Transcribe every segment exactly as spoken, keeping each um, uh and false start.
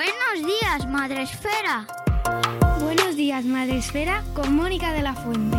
Buenos días, Madresfera. Buenos días, Madresfera, con Mónica de la Fuente.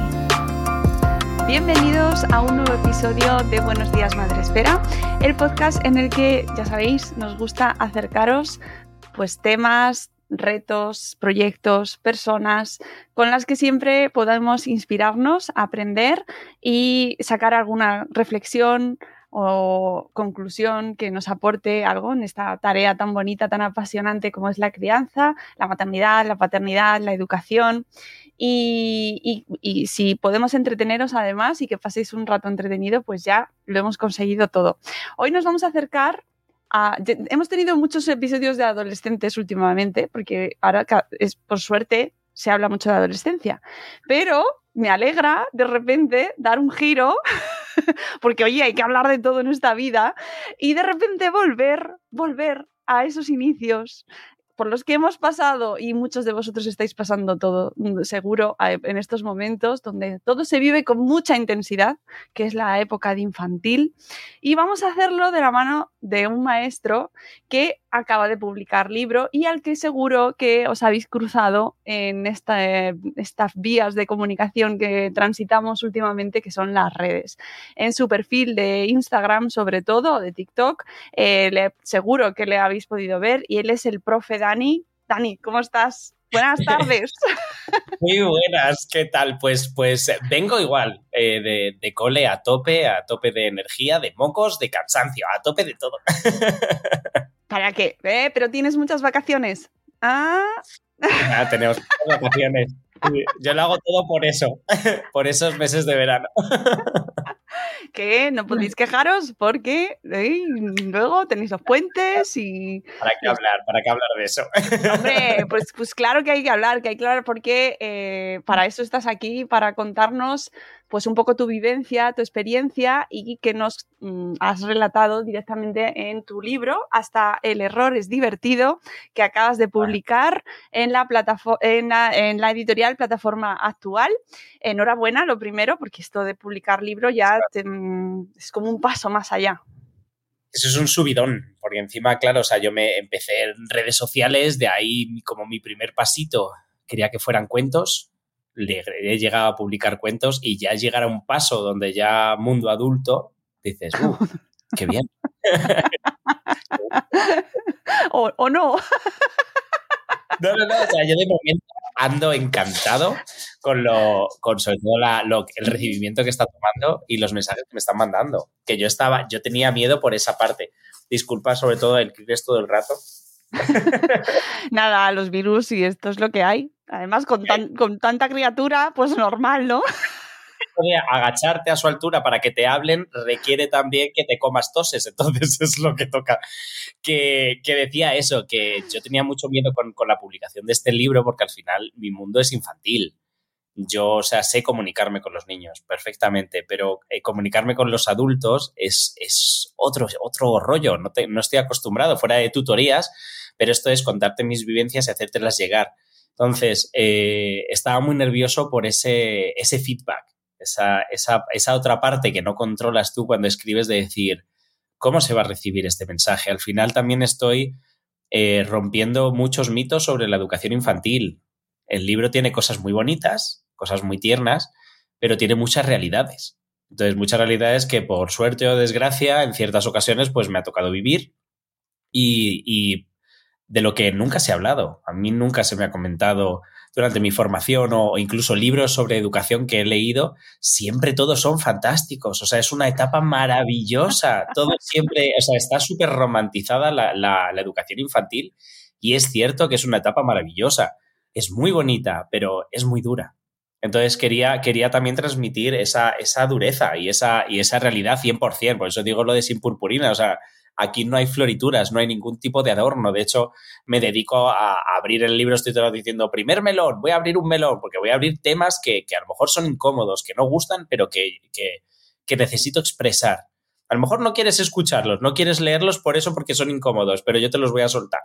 Bienvenidos a un nuevo episodio de Buenos días, Madresfera, el podcast en el que, ya sabéis, nos gusta acercaros pues temas, retos, proyectos, personas con las que siempre podemos inspirarnos, aprender y sacar alguna reflexión o conclusión que nos aporte algo en esta tarea tan bonita, tan apasionante como es la crianza, la maternidad, la paternidad, la educación. Y, y, y si podemos entreteneros además y que paséis un rato entretenido, pues ya lo hemos conseguido todo. Hoy nos vamos a acercar a... Hemos tenido muchos episodios de adolescentes últimamente, porque ahora, es, por suerte, se habla mucho de adolescencia. Pero me alegra, de repente, dar un giro... porque, oye, hay que hablar de todo en esta vida y de repente volver, volver a esos inicios por los que hemos pasado y muchos de vosotros estáis pasando todo, seguro, en estos momentos donde todo se vive con mucha intensidad, que es la época de infantil, y vamos a hacerlo de la mano de un maestro que acaba de publicar libro y al que seguro que os habéis cruzado en esta, estas vías de comunicación que transitamos últimamente, que son las redes. En su perfil de Instagram, sobre todo, o de TikTok, eh, le, seguro que le habéis podido ver, y él es el profe Dani. Dani, ¿cómo estás? Buenas tardes. Muy buenas, ¿qué tal? Pues, pues vengo igual, eh, de, de cole a tope, a tope de energía, de mocos, de cansancio, a tope de todo. ¿Para qué? ¿Eh? ¿Pero tienes muchas vacaciones? Ah, ah tenemos muchas vacaciones. Yo lo hago todo por eso, por esos meses de verano. Que no podéis quejaros porque ¿eh? luego tenéis los puentes y... ¿Para qué hablar? ¿Para qué hablar de eso? Hombre, pues, pues claro que hay que hablar, que hay que hablar porque eh, para eso estás aquí, para contarnos pues un poco tu vivencia, tu experiencia y que nos mm, has relatado directamente en tu libro, Hasta el error es divertido, que acabas de publicar en la, platafo- en la, en la editorial Plataforma Actual. Enhorabuena, lo primero, porque esto de publicar libro ya te, mm, es como un paso más allá. Eso es un subidón, porque encima, claro, o sea, yo me empecé en redes sociales, de ahí como mi primer pasito, quería que fueran cuentos. Le he llegado a publicar cuentos y ya llegar a un paso donde ya mundo adulto, dices, ¡uh, qué bien! o, o no. No, no, no, o sea, yo de momento ando encantado con, lo, con sobre todo la, lo, el recibimiento que está tomando y los mensajes que me están mandando, que yo estaba, yo tenía miedo por esa parte. Disculpa sobre todo el clic todo el rato. Nada, los virus y esto es lo que hay. Además, con, tan, con tanta criatura, pues normal, ¿no? Agacharte a su altura para que te hablen requiere también que te comas toses, entonces es lo que toca. Que, que decía eso, que yo tenía mucho miedo con, con la publicación de este libro porque al final mi mundo es infantil. Yo, o sea, sé comunicarme con los niños perfectamente, pero eh, comunicarme con los adultos es, es otro, otro rollo. No, te, no estoy acostumbrado, fuera de tutorías, pero esto es contarte mis vivencias y hacértelas llegar. Entonces, eh, estaba muy nervioso por ese, ese feedback, esa, esa, esa otra parte que no controlas tú cuando escribes de decir, ¿cómo se va a recibir este mensaje? Al final también estoy eh, rompiendo muchos mitos sobre la educación infantil. El libro tiene cosas muy bonitas, cosas muy tiernas, pero tiene muchas realidades. Entonces, muchas realidades que por suerte o desgracia, en ciertas ocasiones, pues me ha tocado vivir y, y de lo que nunca se ha hablado. A mí nunca se me ha comentado durante mi formación o incluso libros sobre educación que he leído, siempre todos son fantásticos. O sea, es una etapa maravillosa. Todo siempre, o sea, está súper romantizada la, la, la educación infantil y es cierto que es una etapa maravillosa. Es muy bonita, pero es muy dura. Entonces quería, quería también transmitir esa, esa dureza y esa, y esa realidad cien por ciento. Por eso digo lo de sin purpurina. O sea, aquí no hay florituras, no hay ningún tipo de adorno. De hecho, me dedico a, a abrir el libro, estoy todo diciendo, primer melón, voy a abrir un melón, porque voy a abrir temas que, que a lo mejor son incómodos, que no gustan, pero que, que, que necesito expresar. A lo mejor no quieres escucharlos, no quieres leerlos por eso, porque son incómodos, pero yo te los voy a soltar.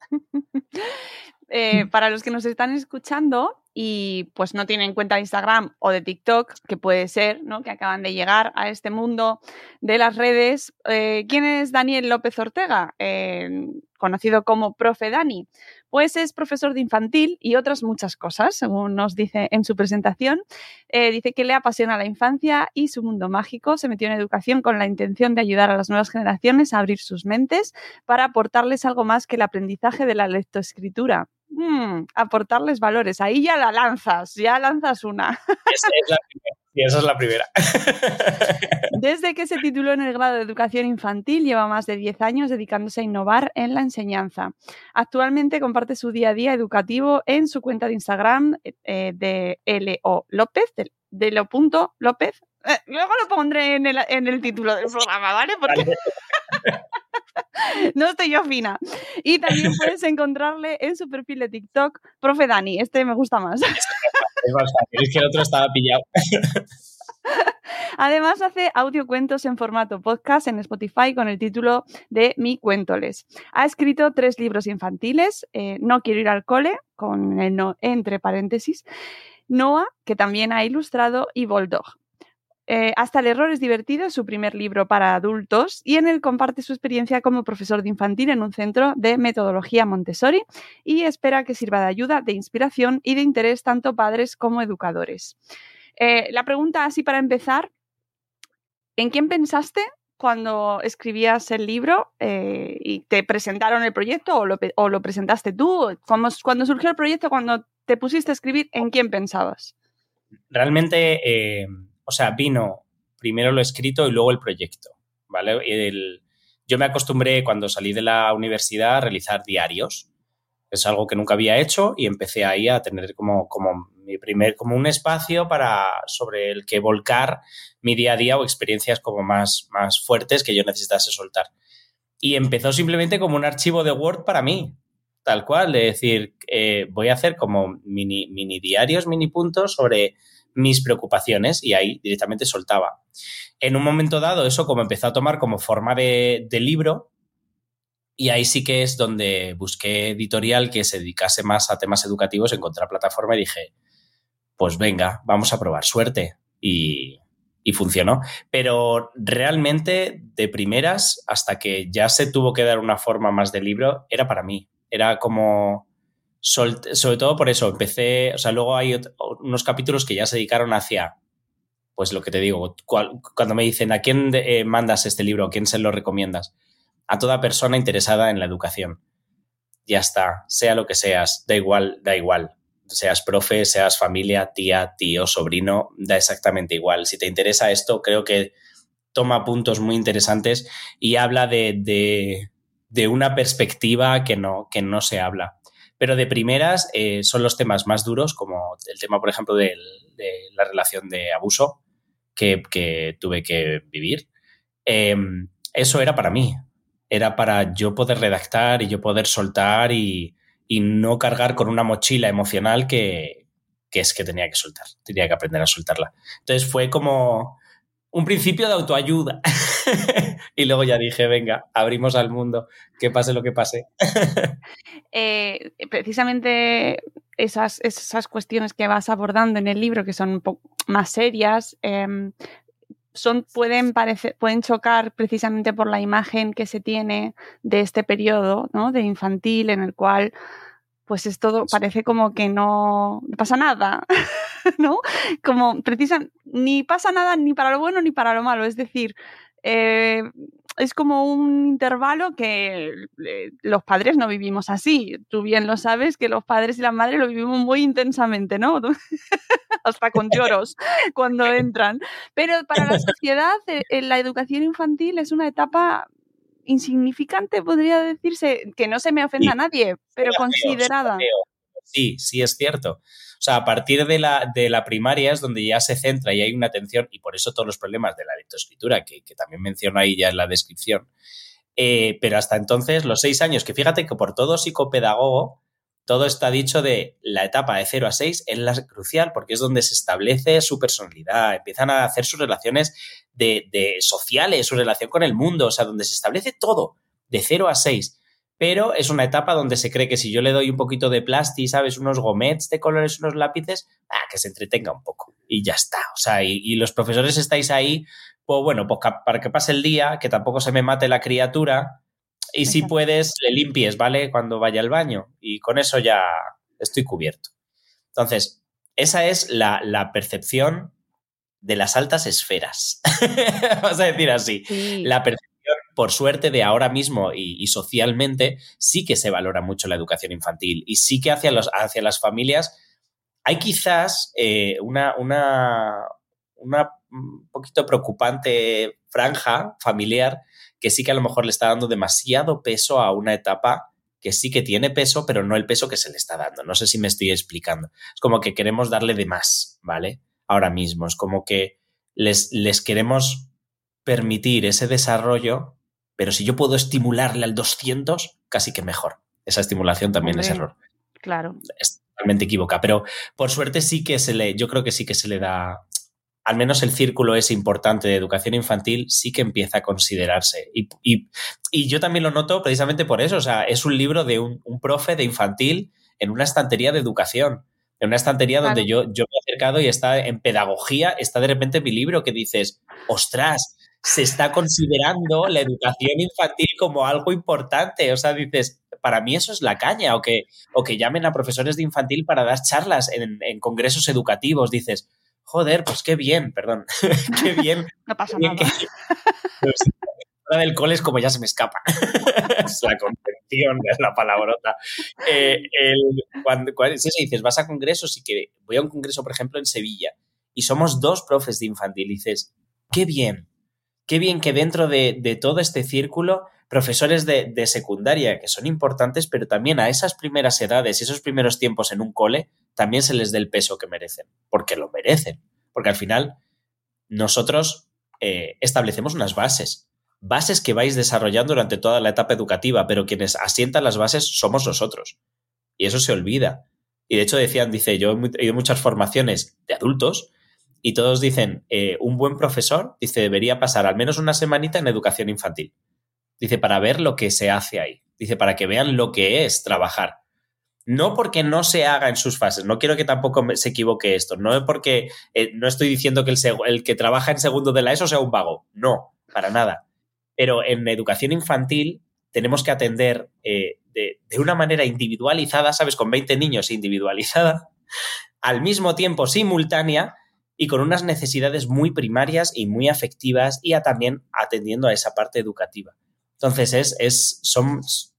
eh, para los que nos están escuchando y pues no tienen cuenta de Instagram o de TikTok, que puede ser, ¿no?, que acaban de llegar a este mundo de las redes, eh, ¿quién es Daniel López Ortega? Eh, conocido como profe Dani. Pues es profesor de infantil y otras muchas cosas, según nos dice en su presentación. Eh, dice que le apasiona la infancia y su mundo mágico. Se metió en educación con la intención de ayudar a las nuevas generaciones a abrir sus mentes para aportarles algo más que el aprendizaje de la lectoescritura. Mm, aportarles valores. Ahí ya la lanzas, ya lanzas una. Esa es la primera. Y esa es la primera. Desde que se tituló en el grado de educación infantil, lleva más de diez años dedicándose a innovar en la enseñanza. Actualmente comparte su día a día educativo en su cuenta de Instagram eh, de L O López, de, de lo punto López. Eh, luego lo pondré en el, en el título del programa, ¿vale? Porque no estoy yo fina. Y también puedes encontrarle en su perfil de TikTok, Profe Dani. Este me gusta más. Es bastante, es que el otro estaba pillado. Además hace audiocuentos en formato podcast en Spotify con el título de Mi Cuéntoles. Ha escrito tres libros infantiles, eh, No quiero ir al cole, con el no entre paréntesis, Noah, que también ha ilustrado, y Bulldog. Eh, Hasta el error es divertido, es su primer libro para adultos y en él comparte su experiencia como profesor de infantil en un centro de metodología Montessori y espera que sirva de ayuda, de inspiración y de interés tanto padres como educadores. Eh, la pregunta así para empezar, ¿en quién pensaste cuando escribías el libro eh, y te presentaron el proyecto o lo, o lo presentaste tú? ¿Cómo, cuando surgió el proyecto, cuando te pusiste a escribir, ¿en quién pensabas? Realmente, eh, o sea, vino primero lo escrito y luego el proyecto, ¿vale? El, yo me acostumbré cuando salí de la universidad a realizar diarios. Es algo que nunca había hecho y empecé ahí a tener como, como mi primer, como un espacio para, sobre el que volcar mi día a día o experiencias como más, más fuertes que yo necesitase soltar. Y empezó simplemente como un archivo de Word para mí, tal cual, de decir, eh, voy a hacer como mini, mini diarios, mini puntos sobre mis preocupaciones y ahí directamente soltaba. En un momento dado eso como empezó a tomar como forma de, de libro. Y ahí sí que es donde busqué editorial que se dedicase más a temas educativos, encontré la plataforma y dije, pues venga, vamos a probar suerte. Y, y funcionó. Pero realmente, de primeras, hasta que ya se tuvo que dar una forma más de libro, era para mí. Era como, sol, sobre todo por eso, empecé, o sea, luego hay otro, unos capítulos que ya se dedicaron hacia, pues lo que te digo, cual, cuando me dicen, ¿a quién eh, mandas este libro? ¿A quién se lo recomiendas? A toda persona interesada en la educación. Ya está, sea lo que seas, da igual, da igual. Seas profe, seas familia, tía, tío, sobrino, da exactamente igual. Si te interesa esto, creo que toma puntos muy interesantes y habla de, de, de una perspectiva que no, que no se habla. Pero de primeras eh, son los temas más duros, como el tema, por ejemplo, de, de la relación de abuso que, que tuve que vivir. Eh, eso era para mí. Era para yo poder redactar y yo poder soltar y, y no cargar con una mochila emocional que, que es que tenía que soltar, tenía que aprender a soltarla. Entonces fue como un principio de autoayuda y luego ya dije, venga, abrimos al mundo, que pase lo que pase. eh, precisamente esas, esas cuestiones que vas abordando en el libro, que son un poco más serias, eh, Son, pueden, parecer, pueden chocar precisamente por la imagen que se tiene de este periodo, ¿no? De infantil, en el cual pues es todo, parece como que no, no pasa nada, ¿no? Como precisan, ni pasa nada ni para lo bueno ni para lo malo, es decir, eh, es como un intervalo que eh, los padres no vivimos así. Tú bien lo sabes que los padres y las madres lo vivimos muy intensamente, ¿no? Hasta con lloros cuando entran. Pero para la sociedad, eh, la educación infantil es una etapa insignificante, podría decirse, que no se me ofenda sí, a nadie, pero considerada. Feo, sí, sí es cierto. O sea, a partir de la, de la primaria es donde ya se centra y hay una atención, y por eso todos los problemas de la lectoescritura, que, que también menciono ahí ya en la descripción. Eh, pero hasta entonces, los seis años, que fíjate que por todo psicopedagogo, todo está dicho de la etapa de cero a seis es la crucial porque es donde se establece su personalidad, empiezan a hacer sus relaciones de, de sociales, su relación con el mundo, o sea, donde se establece todo de cero a seis. Pero es una etapa donde se cree que si yo le doy un poquito de plasti, ¿sabes? Unos gomets de colores, unos lápices, ah, que se entretenga un poco y ya está. O sea, y, y los profesores estáis ahí, pues bueno, pues para que pase el día, que tampoco se me mate la criatura y si Exacto. puedes, le limpies, ¿vale? Cuando vaya al baño. Y con eso ya estoy cubierto. Entonces, esa es la, la percepción de las altas esferas. Vamos a decir así. Sí. La percepción, por suerte, de ahora mismo y, y socialmente, sí que se valora mucho la educación infantil. Y sí que hacia, los, hacia las familias hay quizás eh, una, una, una un poquito preocupante franja familiar que sí que a lo mejor le está dando demasiado peso a una etapa que sí que tiene peso, pero no el peso que se le está dando. No sé si me estoy explicando. Es como que queremos darle de más, ¿vale? Ahora mismo. Es como que les, les queremos permitir ese desarrollo, pero si yo puedo estimularle al doscientos, casi que mejor. Esa estimulación también Hombre, es error. Claro. Es totalmente equivoca, pero por suerte sí que se le, yo creo que sí que se le da, al menos el círculo ese importante de educación infantil sí que empieza a considerarse. Y, y, y yo también lo noto precisamente por eso, o sea, es un libro de un, un profe de infantil en una estantería de educación, en una estantería Claro. donde yo, yo me he acercado y está en pedagogía, está de repente mi libro que dices, ostras, se está considerando la educación infantil como algo importante, o sea, dices, para mí eso es la caña, o que, o que llamen a profesores de infantil para dar charlas en, en congresos educativos, dices, joder, pues qué bien, perdón, qué bien. No pasa qué bien nada. que, pues, la del cole es como ya se me escapa. Es la contención, es la palabrota. Eh, el, cuando, cuando es eso, dices, vas a congresos y que voy a un congreso, por ejemplo, en Sevilla, y somos dos profes de infantil, y dices, qué bien, qué bien que dentro de, de todo este círculo, profesores de, de secundaria, que son importantes, pero también a esas primeras edades y esos primeros tiempos en un cole, también se les dé el peso que merecen, porque lo merecen. Porque al final nosotros eh, establecemos unas bases, bases que vais desarrollando durante toda la etapa educativa, pero quienes asientan las bases somos nosotros. Y eso se olvida. Y de hecho decían, dice, yo he ido a muchas formaciones de adultos y todos dicen, eh, un buen profesor, dice, debería pasar al menos una semanita en educación infantil. Dice, para ver lo que se hace ahí. Dice, para que vean lo que es trabajar. No porque no se haga en sus fases, no quiero que tampoco se equivoque esto, no es porque, eh, no estoy diciendo que el, el que trabaja en segundo de la ESO sea un vago, no, para nada. Pero en educación infantil tenemos que atender eh, de, de una manera individualizada, ¿sabes? Con veinte niños individualizada, al mismo tiempo simultánea y con unas necesidades muy primarias y muy afectivas y a, también atendiendo a esa parte educativa. Entonces, es, es, son,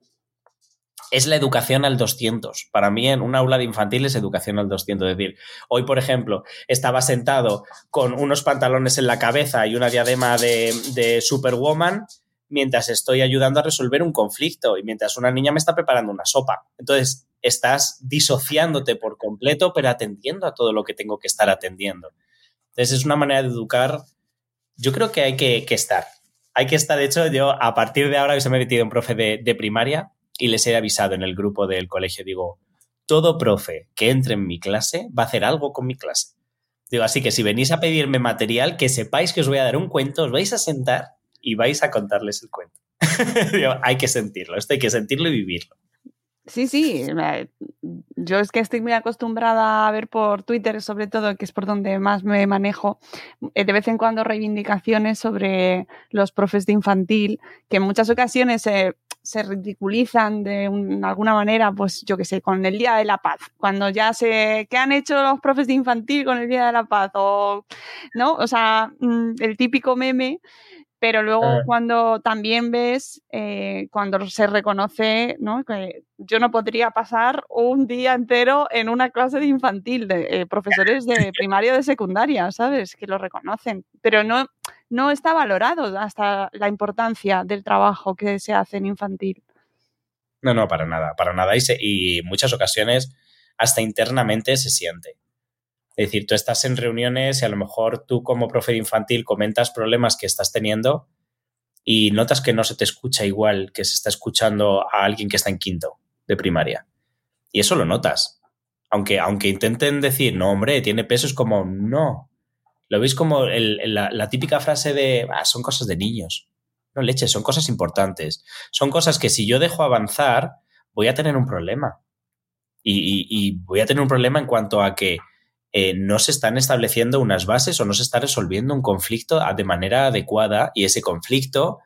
es la educación al doscientos. Para mí, en un aula de infantil es educación al doscientos. Es decir, hoy, por ejemplo, estaba sentado con unos pantalones en la cabeza y una diadema de, de Superwoman mientras estoy ayudando a resolver un conflicto y mientras una niña me está preparando una sopa. Entonces, estás disociándote por completo, pero atendiendo a todo lo que tengo que estar atendiendo. Entonces, es una manera de educar. Yo creo que hay que, que estar. Hay que estar, de hecho, yo a partir de ahora que se me he metido un profe de, de primaria y les he avisado en el grupo del colegio, digo, todo profe que entre en mi clase va a hacer algo con mi clase. Digo, así que si venís a pedirme material, que sepáis que os voy a dar un cuento, os vais a sentar y vais a contarles el cuento. Digo, hay que sentirlo, esto hay que sentirlo y vivirlo. Sí, sí. Yo es que estoy muy acostumbrada a ver por Twitter, sobre todo, que es por donde más me manejo, de vez en cuando reivindicaciones sobre los profes de infantil, que en muchas ocasiones se, se ridiculizan de un, alguna manera, pues yo qué sé, con el Día de la Paz. Cuando ya se... ¿Qué han hecho los profes de infantil con el Día de la Paz? O, ¿no? O sea, el típico meme. Pero luego cuando también ves, eh, cuando se reconoce, ¿no? Que yo no podría pasar un día entero en una clase de infantil, de eh, profesores de primaria o de secundaria, ¿sabes? Que lo reconocen. Pero no, no está valorado hasta la importancia del trabajo que se hace en infantil. No, no, para nada, para nada. Y, se, y en muchas ocasiones hasta internamente se siente. Es decir, tú estás en reuniones y a lo mejor tú como profe de infantil comentas problemas que estás teniendo y notas que no se te escucha igual que se está escuchando a alguien que está en quinto de primaria. Y eso lo notas. Aunque, aunque intenten decir, no, hombre, tiene peso, es como, no. Lo veis como el, la, la típica frase de, ah, son cosas de niños. No, leche, son cosas importantes. Son cosas que si yo dejo avanzar, voy a tener un problema. Y, y, y voy a tener un problema en cuanto a que Eh, no se están estableciendo unas bases o no se está resolviendo un conflicto de manera adecuada y ese conflicto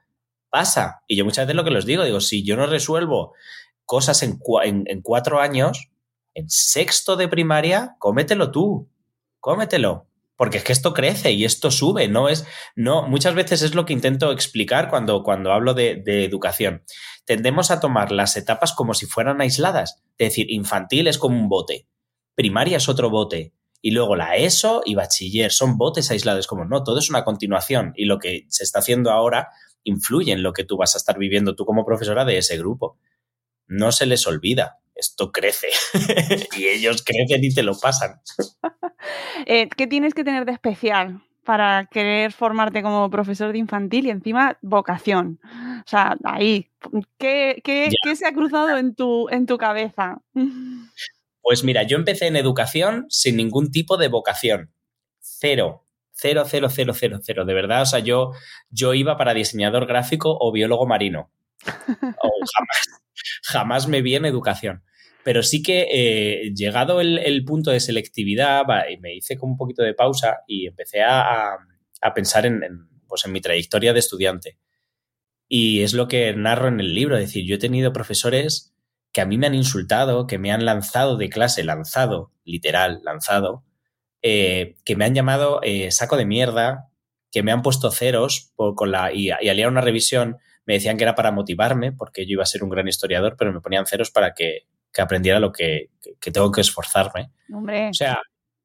pasa. Y yo muchas veces lo que les digo, digo, si yo no resuelvo cosas en, cu- en, en cuatro años, en sexto de primaria, cómetelo tú, cómetelo. Porque es que esto crece y esto sube, no es, no, muchas veces es lo que intento explicar cuando, cuando hablo de, de educación. Tendemos a tomar las etapas como si fueran aisladas. Es decir, infantil es como un bote, primaria es otro bote, y luego la ESO y bachiller son botes aislados, como no, todo es una continuación, y lo que se está haciendo ahora influye en lo que tú vas a estar viviendo tú como profesora de ese grupo. No se les olvida, esto crece y ellos crecen y te lo pasan. Eh, ¿Qué tienes que tener de especial para querer formarte como profesor de infantil y encima vocación? O sea, ahí, ¿qué, qué, ¿qué se ha cruzado en tu, en tu cabeza? Pues mira, yo empecé en educación sin ningún tipo de vocación. Cero. Cero, cero, cero, cero, cero. De verdad, o sea, yo, yo iba para diseñador gráfico o biólogo marino. O jamás, jamás me vi en educación. Pero sí que eh, llegado el, el punto de selectividad, va, y me hice como un poquito de pausa y empecé a, a, a pensar en, en, pues en mi trayectoria de estudiante. Y es lo que narro en el libro. Es decir, yo he tenido profesores que a mí me han insultado, que me han lanzado de clase, lanzado, literal, lanzado, eh, que me han llamado eh, saco de mierda, que me han puesto ceros por, con la, y, y al ir a una revisión me decían que era para motivarme, porque yo iba a ser un gran historiador, pero me ponían ceros para que, que aprendiera lo que, que, que tengo que esforzarme. Hombre. O sea,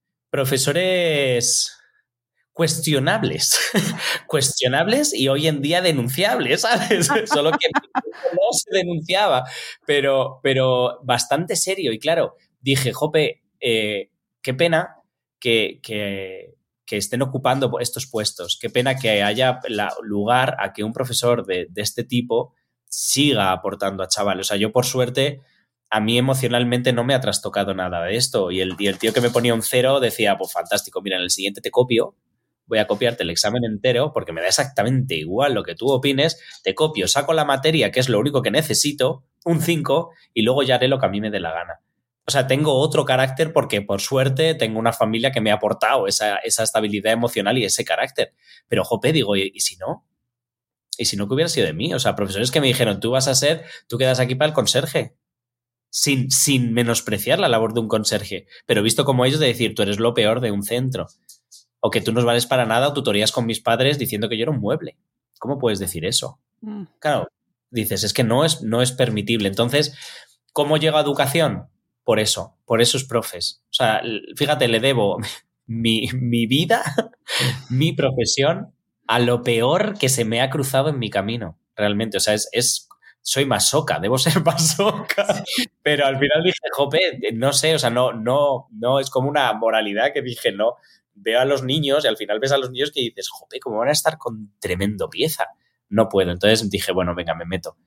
profesores cuestionables, cuestionables y hoy en día denunciables, ¿sabes? Solo que no se denunciaba, pero, pero bastante serio. Y claro, dije, jope, eh, qué pena que, que, que estén ocupando estos puestos, qué pena que haya la, lugar a que un profesor de, de este tipo siga aportando a chavales. O sea, yo por suerte, a mí emocionalmente no me ha trastocado nada de esto. Y el, y el tío que me ponía un cero decía, pues fantástico, mira, en el siguiente te copio, voy a copiarte el examen entero porque me da exactamente igual lo que tú opines, te copio, saco la materia, que es lo único que necesito, un cinco, y luego ya haré lo que a mí me dé la gana. O sea, tengo otro carácter porque, por suerte, tengo una familia que me ha aportado esa, esa estabilidad emocional y ese carácter. Pero, jope, digo, ¿y, y si no? ¿Y si no, que hubiera sido de mí? O sea, profesores que me dijeron, tú vas a ser, tú quedas aquí para el conserje. Sin, sin menospreciar la labor de un conserje. Pero visto como ellos de decir, tú eres lo peor de un centro. O que tú no vales para nada, o tutorías con mis padres diciendo que yo era un mueble. ¿Cómo puedes decir eso? Mm. Claro, dices, es que no es, no es permitible. Entonces, ¿cómo llega a educación? Por eso, por esos profes. O sea, fíjate, le debo mi, mi vida, mi profesión, a lo peor que se me ha cruzado en mi camino, realmente. O sea, es, es soy masoca, debo ser masoca. Pero al final dije, jope, no sé, o sea, no, no, no, es como una moralidad que dije, no. Veo a los niños y al final ves a los niños que dices, jope, ¿cómo van a estar con tremendo pieza? No puedo. Entonces dije, bueno, venga, me meto.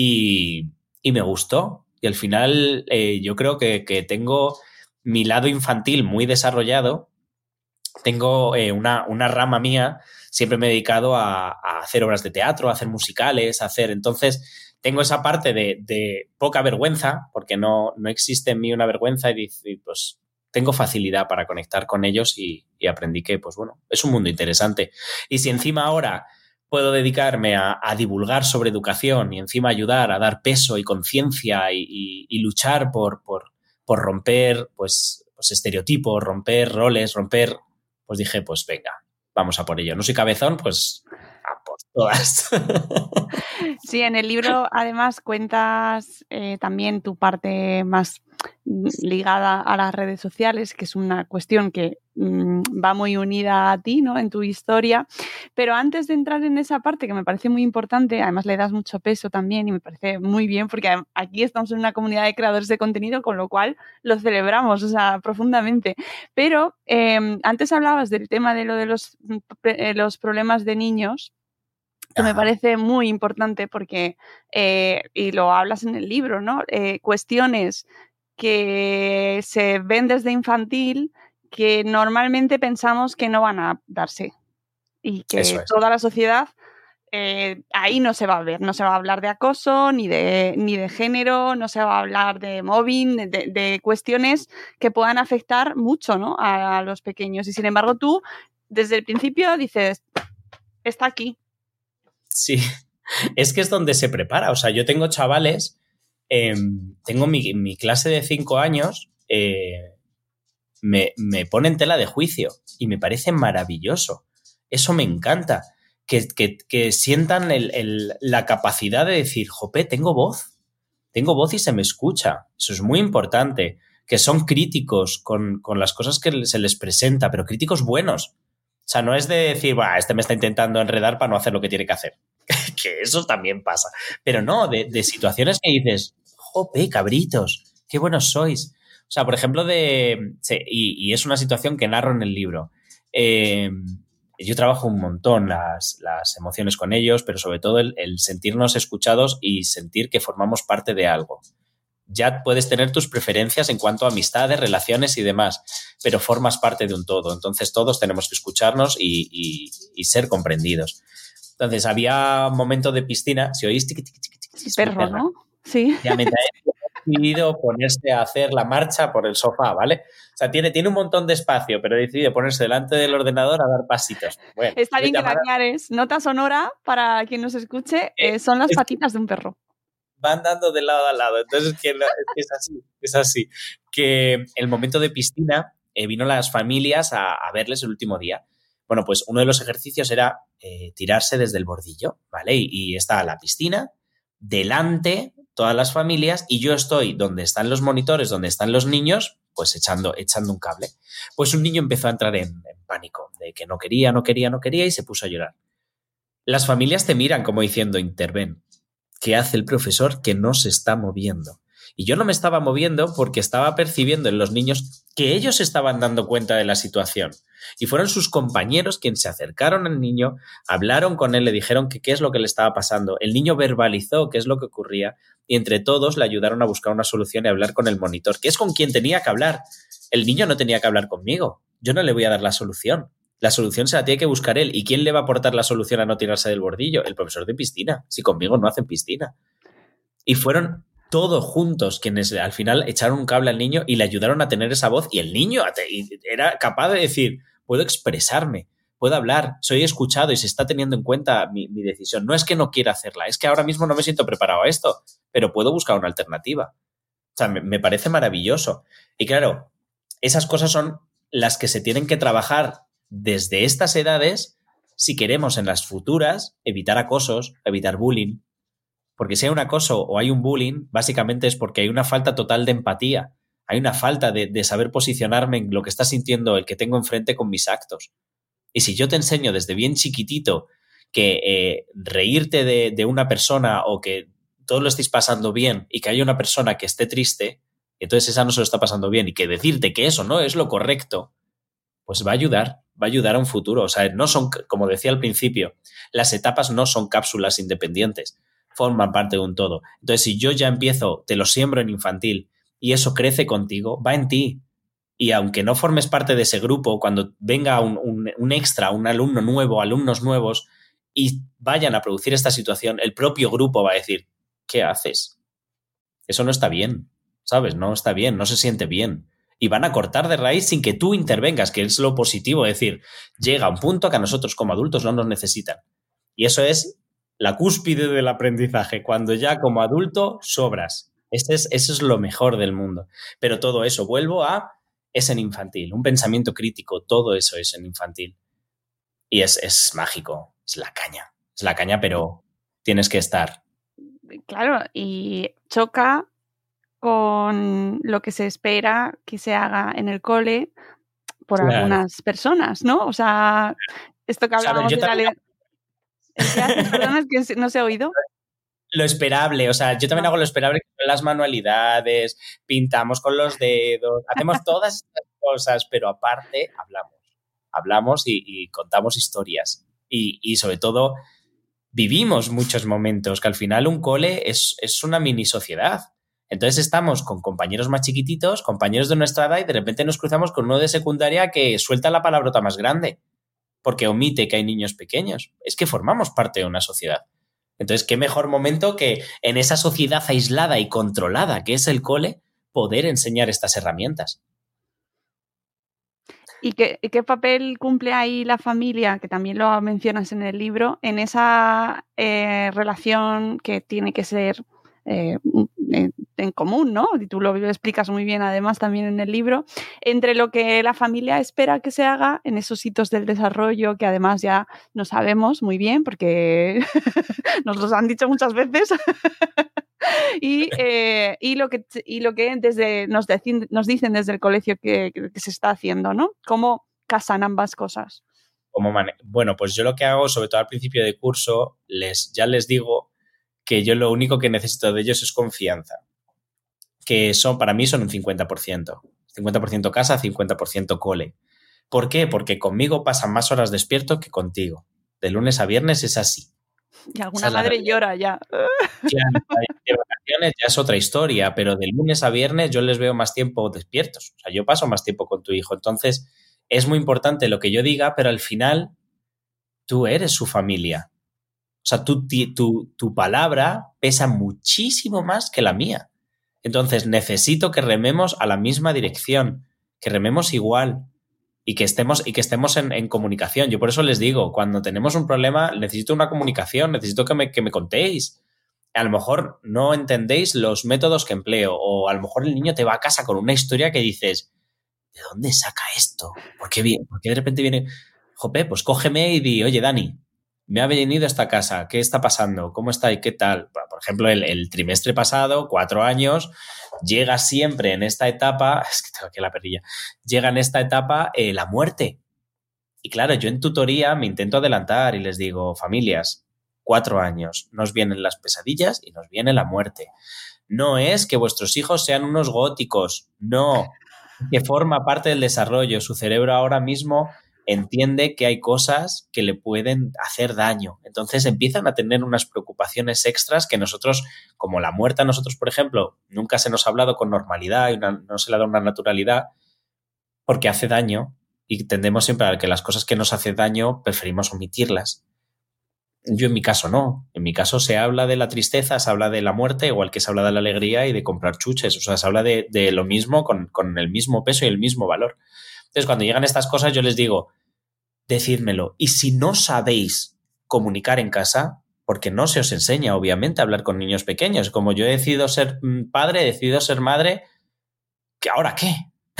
Y, y me gustó. Y al final eh, yo creo que, que tengo mi lado infantil muy desarrollado. Tengo eh, una, una rama mía, siempre me he dedicado a, a hacer obras de teatro, a hacer musicales, a hacer... Entonces tengo esa parte de, de poca vergüenza, porque no, no existe en mí una vergüenza y, y pues... tengo facilidad para conectar con ellos y, y aprendí que, pues bueno, es un mundo interesante. Y si encima ahora puedo dedicarme a, a divulgar sobre educación y encima ayudar a dar peso y conciencia y, y, y luchar por, por, por romper pues, pues estereotipos, romper roles, romper, pues dije, pues venga, vamos a por ello. No soy cabezón, pues a por todas. Sí, en el libro además cuentas eh, también tu parte más ligada a las redes sociales, que es una cuestión que mmm, va muy unida a ti, ¿no? En tu historia. Pero antes de entrar en esa parte, que me parece muy importante, además le das mucho peso también y me parece muy bien, porque aquí estamos en una comunidad de creadores de contenido, con lo cual lo celebramos, o sea, profundamente. Pero eh, antes hablabas del tema de lo de los, eh, los problemas de niños, que me parece muy importante porque, eh, y lo hablas en el libro, ¿no? Eh, cuestiones que se ven desde infantil que normalmente pensamos que no van a darse y que es. Toda la sociedad eh, ahí no se va a ver, no se va a hablar de acoso ni de, ni de género, no se va a hablar de mobbing, de, de cuestiones que puedan afectar mucho, ¿no? a, a los pequeños y sin embargo tú desde el principio dices, está aquí. Sí, Es que es donde se prepara. O sea, yo tengo chavales, eh, tengo mi, mi clase de cinco años, eh, me, me ponen tela de juicio y me parece maravilloso. Eso me encanta. Que, que, que sientan el, el, la capacidad de decir, jope, tengo voz. Tengo voz y se me escucha. Eso es muy importante. Que son críticos con, con las cosas que se les presenta, pero críticos buenos. O sea, no es de decir, bah, este me está intentando enredar para no hacer lo que tiene que hacer. Que eso también pasa. Pero no, de, de situaciones que dices, jope, cabritos, qué buenos sois. O sea, por ejemplo, de... Sí, y, y es una situación que narro en el libro. Eh, yo trabajo un montón las, las emociones con ellos, pero sobre todo el, el sentirnos escuchados y sentir que formamos parte de algo. Ya puedes tener tus preferencias en cuanto a amistades, relaciones y demás, pero formas parte de un todo. Entonces todos tenemos que escucharnos y, y, y ser comprendidos. Entonces había un momento de piscina, si oís tiqui, tiqui, tiqui, tiqui, perro, perra, ¿no? Sí. Ya me ha decidido ponerse a hacer la marcha por el sofá, ¿vale? O sea, tiene, tiene un montón de espacio, pero ha decidido ponerse delante del ordenador a dar pasitos. Bueno, está bien que la aclares. Nota sonora, para quien nos escuche, eh, son las patitas de un perro. Van dando de lado a lado. Entonces, que es, que es así, es así. Que el momento de piscina eh, vino las familias a, a verles el último día. Bueno, pues uno de los ejercicios era eh, tirarse desde el bordillo, ¿vale? Y, y está la piscina, delante todas las familias, y yo estoy donde están los monitores, donde están los niños, pues echando, echando un cable. Pues un niño empezó a entrar en, en pánico, de que no quería, no quería, no quería, y se puso a llorar. Las familias te miran como diciendo, interven. ¿Qué hace el profesor que no se está moviendo? Y yo no me estaba moviendo porque estaba percibiendo en los niños que ellos estaban dando cuenta de la situación. Y fueron sus compañeros quienes se acercaron al niño, hablaron con él, le dijeron que qué es lo que le estaba pasando. El niño verbalizó qué es lo que ocurría y entre todos le ayudaron a buscar una solución y a hablar con el monitor, que es con quien tenía que hablar. El niño no tenía que hablar conmigo. Yo no le voy a dar la solución. La solución se la tiene que buscar él. ¿Y quién le va a aportar la solución a no tirarse del bordillo? El profesor de piscina. Si conmigo no hacen piscina. Y fueron todos juntos quienes al final echaron un cable al niño y le ayudaron a tener esa voz. Y el niño era capaz de decir, puedo expresarme, puedo hablar, soy escuchado y se está teniendo en cuenta mi, mi decisión. No es que no quiera hacerla, es que ahora mismo no me siento preparado a esto, pero puedo buscar una alternativa. O sea, me, me parece maravilloso. Y claro, esas cosas son las que se tienen que trabajar desde estas edades si queremos en las futuras evitar acosos, evitar bullying. Porque si hay un acoso o hay un bullying, básicamente es porque hay una falta total de empatía. Hay una falta de, de saber posicionarme en lo que está sintiendo el que tengo enfrente con mis actos. Y si yo te enseño desde bien chiquitito que eh, reírte de, de una persona o que todo lo estéis pasando bien y que haya una persona que esté triste, entonces esa no se lo está pasando bien y que decirte que eso no es lo correcto, pues va a ayudar, va a ayudar a un futuro. O sea, no son, como decía al principio, las etapas no son cápsulas independientes, forman parte de un todo. Entonces, si yo ya empiezo, te lo siembro en infantil y eso crece contigo, va en ti. Y aunque no formes parte de ese grupo, cuando venga un, un, un extra, un alumno nuevo, alumnos nuevos, y vayan a producir esta situación, el propio grupo va a decir, ¿qué haces? Eso no está bien, ¿sabes? No está bien, no se siente bien. Y van a cortar de raíz sin que tú intervengas, que es lo positivo. Es decir, llega un punto que a nosotros como adultos no nos necesitan. Y eso es la cúspide del aprendizaje, cuando ya como adulto sobras. Ese es, eso es lo mejor del mundo. Pero todo eso, vuelvo a, es en infantil. Un pensamiento crítico, todo eso es en infantil. Y es, es mágico, es la caña. Es la caña, pero tienes que estar. Claro, y choca con lo que se espera que se haga en el cole por claro. algunas personas, ¿no? O sea, esto que hablábamos o sea, de la ley... Perdón, es que no se ha oído. Lo esperable, o sea, yo también no. hago lo esperable con las manualidades, pintamos con los dedos, hacemos todas estas cosas, pero aparte hablamos, hablamos y, y contamos historias y, y sobre todo vivimos muchos momentos, que al final un cole es, es una mini sociedad. Entonces estamos con compañeros más chiquititos, compañeros de nuestra edad y de repente nos cruzamos con uno de secundaria que suelta la palabrota más grande porque omite que hay niños pequeños. Es que formamos parte de una sociedad. Entonces, qué mejor momento que en esa sociedad aislada y controlada que es el cole, poder enseñar estas herramientas. ¿Y qué, qué papel cumple ahí la familia, que también lo mencionas en el libro, en esa eh, relación que tiene que ser eh, en, en común, ¿no? Y tú lo explicas muy bien además también en el libro, entre lo que la familia espera que se haga en esos hitos del desarrollo que además ya no sabemos muy bien porque nos los han dicho muchas veces. Y, eh, y, lo que, y lo que desde, nos, deci- nos dicen desde el colegio que, que, que se está haciendo, ¿no? ¿Cómo casan ambas cosas? ¿Cómo mane- bueno, pues yo lo que hago, sobre todo al principio de curso, les, ya les digo que yo lo único que necesito de ellos es confianza. Que son, para mí son un cincuenta por ciento. cincuenta por ciento casa, cincuenta por ciento cole. ¿Por qué? Porque conmigo pasan más horas despierto que contigo. De lunes a viernes es así. Y alguna madre llora ya. Claro, de vacaciones ya es otra historia, pero de lunes a viernes yo les veo más tiempo despiertos. O sea, yo paso más tiempo con tu hijo. Entonces, es muy importante lo que yo diga, pero al final tú eres su familia. O sea, tu, tu, tu palabra pesa muchísimo más que la mía. Entonces, necesito que rememos a la misma dirección, que rememos igual. Y que estemos, y que estemos en, en comunicación. Yo por eso les digo, cuando tenemos un problema, necesito una comunicación, necesito que me, que me contéis. A lo mejor no entendéis los métodos que empleo, o a lo mejor el niño te va a casa con una historia que dices, ¿de dónde saca esto? ¿Por qué, viene? ¿Por qué de repente viene? Jope, pues cógeme y di, oye, Dani, me ha venido a esta casa, ¿qué está pasando? ¿Cómo está y qué tal? Por ejemplo, el, el trimestre pasado, cuatro años, llega siempre en esta etapa, es que tengo aquí la perrilla, llega en esta etapa eh, la muerte. Y claro, yo en tutoría me intento adelantar y les digo, familias, cuatro años, nos vienen las pesadillas y nos viene la muerte. No es que vuestros hijos sean unos góticos, no, que forma parte del desarrollo. Su cerebro ahora mismo entiende que hay cosas que le pueden hacer daño. Entonces empiezan a tener unas preocupaciones extras que nosotros, como la muerte a nosotros, por ejemplo, nunca se nos ha hablado con normalidad y una, no se le ha dado una naturalidad porque hace daño y tendemos siempre a que las cosas que nos hacen daño preferimos omitirlas. Yo en mi caso no. En mi caso se habla de la tristeza, se habla de la muerte, igual que se habla de la alegría y de comprar chuches. O sea, se habla de, de lo mismo con, con el mismo peso y el mismo valor. Entonces, cuando llegan estas cosas, yo les digo, decídmelo. Y si no sabéis comunicar en casa, porque no se os enseña, obviamente, a hablar con niños pequeños. Como yo he decidido ser padre, he decidido ser madre, ¿que ahora qué?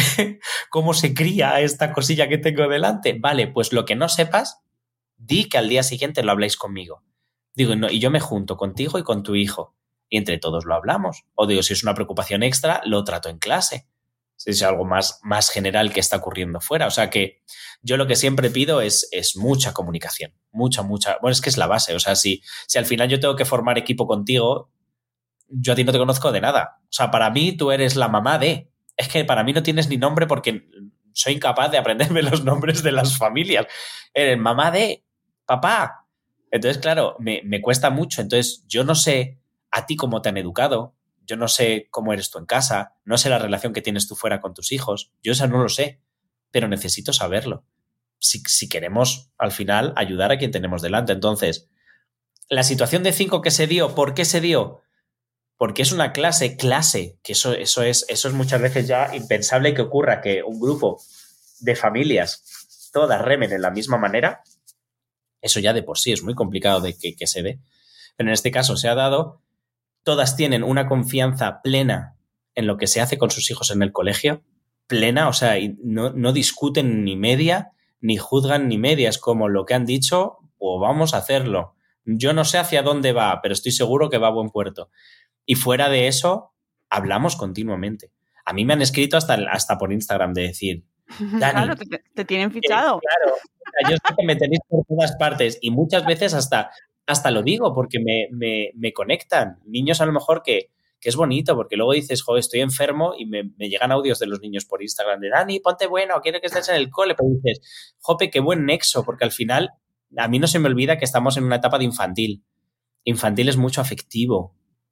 ¿Cómo se cría esta cosilla que tengo delante? Vale, pues lo que no sepas, di que al día siguiente lo habláis conmigo. Digo, no, y yo me junto contigo y con tu hijo. Y entre todos lo hablamos. O digo, si es una preocupación extra, lo trato en clase. Si es algo más, más general que está ocurriendo fuera. O sea que yo lo que siempre pido es, es mucha comunicación. Mucha, mucha. Bueno, es que es la base. O sea, si, si al final yo tengo que formar equipo contigo, yo a ti no te conozco de nada. O sea, para mí tú eres la mamá de... Es que para mí no tienes ni nombre porque soy incapaz de aprenderme los nombres de las familias. Eres mamá de... Papá. Entonces, claro, me, me cuesta mucho. Entonces, yo no sé a ti cómo te han educado. Yo no sé cómo eres tú en casa, no sé la relación que tienes tú fuera con tus hijos. Yo eso no lo sé, pero necesito saberlo. Si, si queremos, al final, ayudar a quien tenemos delante. Entonces, la situación de cinco que se dio, ¿por qué se dio? Porque es una clase, clase, que eso, eso, es, eso es muchas veces ya impensable que ocurra, que un grupo de familias todas remen en la misma manera. Eso ya de por sí es muy complicado de que, que se dé. Pero en este caso se ha dado... Todas tienen una confianza plena en lo que se hace con sus hijos en el colegio, plena, o sea, no, no discuten ni media, ni juzgan ni media, es como lo que han dicho, o vamos a hacerlo. Yo no sé hacia dónde va, pero estoy seguro que va a buen puerto. Y fuera de eso, hablamos continuamente. A mí me han escrito hasta, hasta por Instagram de decir, Dani, claro, te, te tienen fichado. Eh, claro, yo sé que me tenéis por todas partes y muchas veces hasta... Hasta lo digo porque me, me, me conectan. Niños a lo mejor que, que es bonito porque luego dices, joder, estoy enfermo y me, me llegan audios de los niños por Instagram de Dani, ponte bueno, quiero que estés en el cole. Pero dices, jope, qué buen nexo, porque al final a mí no se me olvida que estamos en una etapa de infantil. Infantil es mucho afectivo.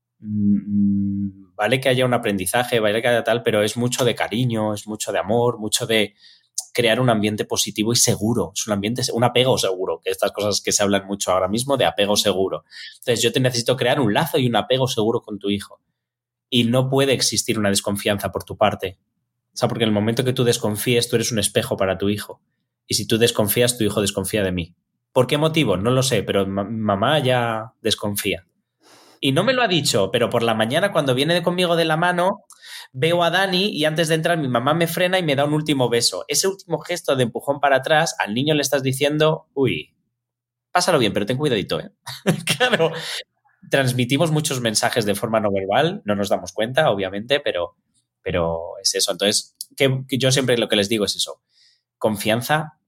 Mm, vale que haya un aprendizaje, vale que haya tal, pero es mucho de cariño, es mucho de amor, mucho de... crear un ambiente positivo y seguro. Es un ambiente, un apego seguro, que estas cosas que se hablan mucho ahora mismo de apego seguro. Entonces yo te necesito crear un lazo y un apego seguro con tu hijo. Y no puede existir una desconfianza por tu parte. sea, porque en el momento que tú desconfíes, tú eres un espejo para tu hijo. Y si tú desconfías, tu hijo desconfía de mí. ¿Por qué motivo? No lo sé, pero ma- mamá ya desconfía. Y no me lo ha dicho, pero por la mañana cuando viene conmigo de la mano, veo a Dani y antes de entrar mi mamá me frena y me da un último beso. Ese último gesto de empujón para atrás, al niño le estás diciendo, uy, pásalo bien, pero ten cuidadito, ¿eh? Claro, transmitimos muchos mensajes de forma no verbal, no nos damos cuenta, obviamente, pero, pero es eso. Entonces, que, que yo siempre lo que les digo es eso, confianza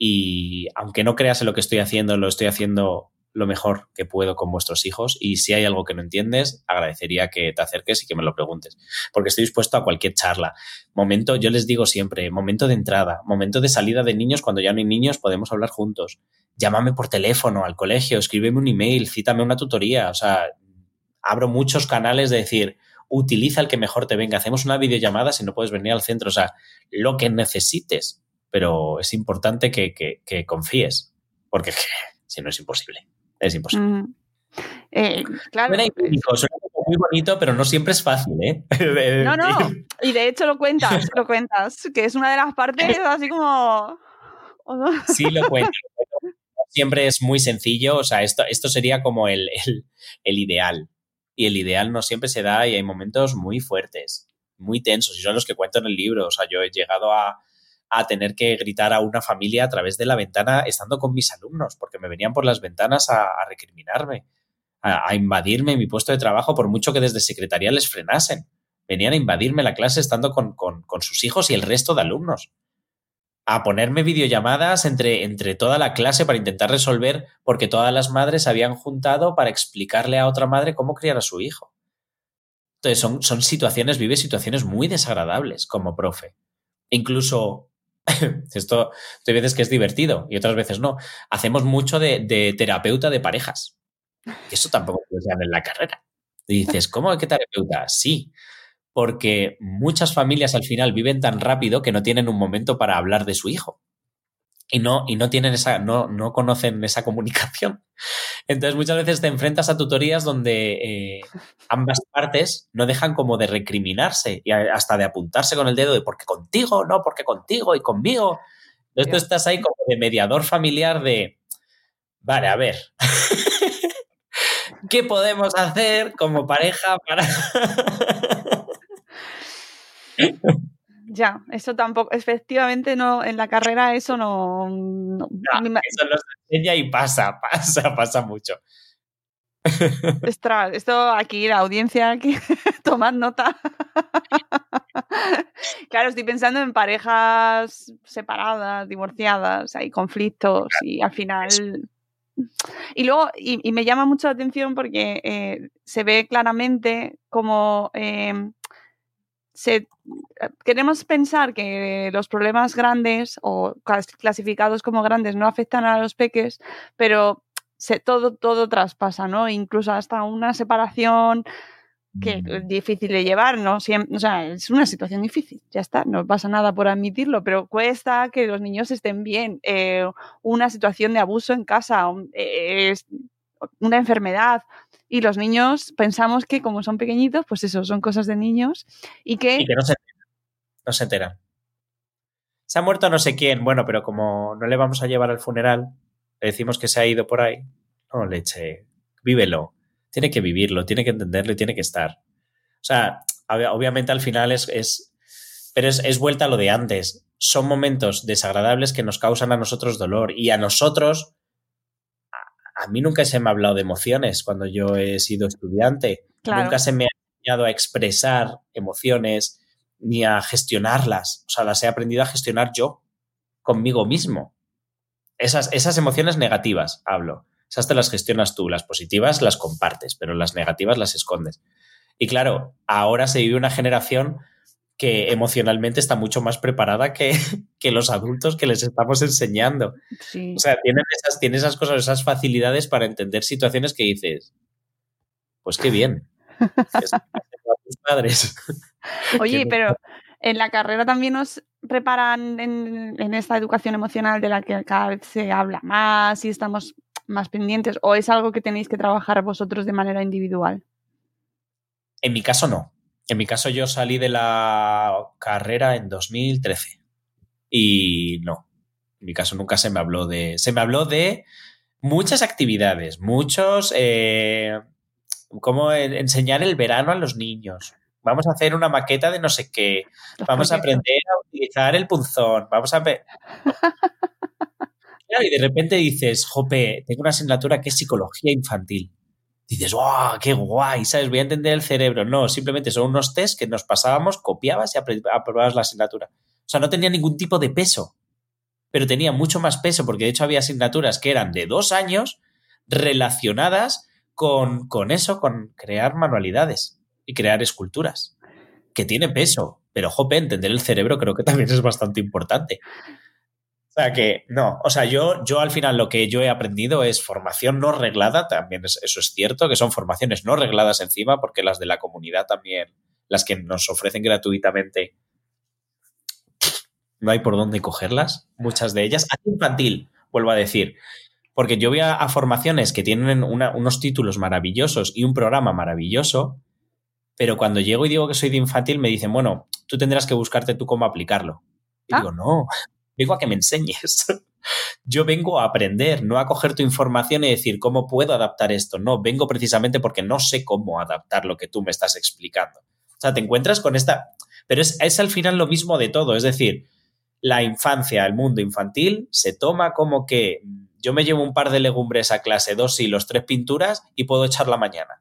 y aunque no creas en lo que estoy haciendo, lo estoy haciendo lo mejor que puedo con vuestros hijos y si hay algo que no entiendes, agradecería que te acerques y que me lo preguntes, porque estoy dispuesto a cualquier charla. Momento, yo les digo siempre, momento de entrada, momento de salida de niños, cuando ya no hay niños podemos hablar juntos. Llámame por teléfono al colegio, escríbeme un email, cítame una tutoría, o sea, abro muchos canales de decir, utiliza el que mejor te venga, hacemos una videollamada si no puedes venir al centro, o sea, lo que necesites, pero es importante que, que, que confíes, porque si no es imposible. Es imposible. Mm. Eh, claro. Suena idílico, suena muy bonito, pero no siempre es fácil, ¿eh? No, no. Y de hecho lo cuentas, lo cuentas, que es una de las partes así como... Sí, lo cuento. Siempre es muy sencillo. O sea, esto, esto sería como el, el, el ideal. Y el ideal no siempre se da y hay momentos muy fuertes, muy tensos. Y son los que cuento en el libro. O sea, yo he llegado a... a tener que gritar a una familia a través de la ventana estando con mis alumnos, porque me venían por las ventanas a, a recriminarme, a, a invadirme mi puesto de trabajo, por mucho que desde secretaría les frenasen. Venían a invadirme la clase estando con, con, con sus hijos y el resto de alumnos. A ponerme videollamadas entre, entre toda la clase para intentar resolver, porque todas las madres se habían juntado para explicarle a otra madre cómo criar a su hijo. Entonces son, son situaciones, vive situaciones muy desagradables como profe. Incluso... Esto hay veces que es divertido y otras veces no. Hacemos mucho de, de terapeuta de parejas. Y eso tampoco lo dan en la carrera. Y dices, ¿cómo que terapeuta? Sí, porque muchas familias al final viven tan rápido que no tienen un momento para hablar de su hijo. Y no, y no tienen esa, no, no conocen esa comunicación. Entonces muchas veces te enfrentas a tutorías donde eh, ambas partes no dejan como de recriminarse y hasta de apuntarse con el dedo de porque contigo, no, porque contigo y conmigo. Entonces tú estás ahí como de mediador familiar de, vale, a ver, ¿qué podemos hacer como pareja para...? Ya, eso tampoco, efectivamente no, en la carrera eso no... no, no no eso nos enseña y pasa, pasa, pasa mucho. Ostras, esto aquí, la audiencia, aquí, tomad nota. Claro, estoy pensando en parejas separadas, divorciadas, hay conflictos y al final... Y luego, y, y me llama mucho la atención porque eh, se ve claramente como... Eh, Se, queremos pensar que los problemas grandes o clasificados como grandes no afectan a los peques, pero se, todo, todo traspasa, ¿no? Incluso hasta una separación que es difícil de llevar, ¿no? Siempre, o sea, es una situación difícil, ya está, no pasa nada por admitirlo, pero cuesta que los niños estén bien. Eh, una situación de abuso en casa, eh, es una enfermedad. Y los niños pensamos que como son pequeñitos, pues eso, son cosas de niños y que... Y que no se enteran. No se enteran. Se ha muerto no sé quién, bueno, pero como no le vamos a llevar al funeral, le decimos que se ha ido por ahí. No, leche, vívelo. Tiene que vivirlo, tiene que entenderlo y tiene que estar. O sea, obviamente al final es... es pero es, es vuelta a lo de antes. Son momentos desagradables que nos causan a nosotros dolor y a nosotros... A mí nunca se me ha hablado de emociones cuando yo he sido estudiante. Claro. Nunca se me ha enseñado a expresar emociones ni a gestionarlas. O sea, las he aprendido a gestionar yo, conmigo mismo. Esas, esas emociones negativas, hablo. Esas te las gestionas tú. Las positivas las compartes, pero las negativas las escondes. Y claro, ahora se vive una generación que emocionalmente está mucho más preparada que, que los adultos que les estamos enseñando. Sí. O sea, tienen esas, tienen esas cosas, esas facilidades para entender situaciones que dices, pues qué bien. Es a tus padres. Oye, pero en la carrera también nos preparan en, en esta educación emocional de la que cada vez se habla más y estamos más pendientes, ¿o es algo que tenéis que trabajar vosotros de manera individual? En mi caso no. En mi caso yo salí de la carrera en dos mil trece y no, en mi caso nunca se me habló de... Se me habló de muchas actividades, muchos... Eh, cómo enseñar el verano a los niños. Vamos a hacer una maqueta de no sé qué. Vamos a aprender a utilizar el punzón. Vamos a... Claro, y de repente dices, jope, tengo una asignatura que es psicología infantil. Dices, ¡wow! ¡Qué guay! ¿Sabes? Voy a entender el cerebro. No, simplemente son unos test que nos pasábamos, copiabas y aprobabas la asignatura. O sea, no tenía ningún tipo de peso. Pero tenía mucho más peso porque de hecho había asignaturas que eran de dos años relacionadas con, con eso, con crear manualidades y crear esculturas. Que tiene peso. Pero, jope, entender el cerebro creo que también es bastante importante. O sea que, no, o sea, yo, yo al final lo que yo he aprendido es formación no reglada, también es, eso es cierto, que son formaciones no regladas encima, porque las de la comunidad también, las que nos ofrecen gratuitamente, no hay por dónde cogerlas, muchas de ellas. A infantil, vuelvo a decir, porque yo voy a, a formaciones que tienen una, unos títulos maravillosos y un programa maravilloso, pero cuando llego y digo que soy de infantil me dicen, bueno, tú tendrás que buscarte tú cómo aplicarlo. Y ¿Ah? digo, no... Vengo a que me enseñes. Yo vengo a aprender, no a coger tu información y decir cómo puedo adaptar esto. No, vengo precisamente porque no sé cómo adaptar lo que tú me estás explicando. O sea, te encuentras con esta... Pero es, es al final lo mismo de todo. Es decir, la infancia, el mundo infantil, se toma como que yo me llevo un par de legumbres a clase, dos hilos, tres pinturas y puedo echarla mañana.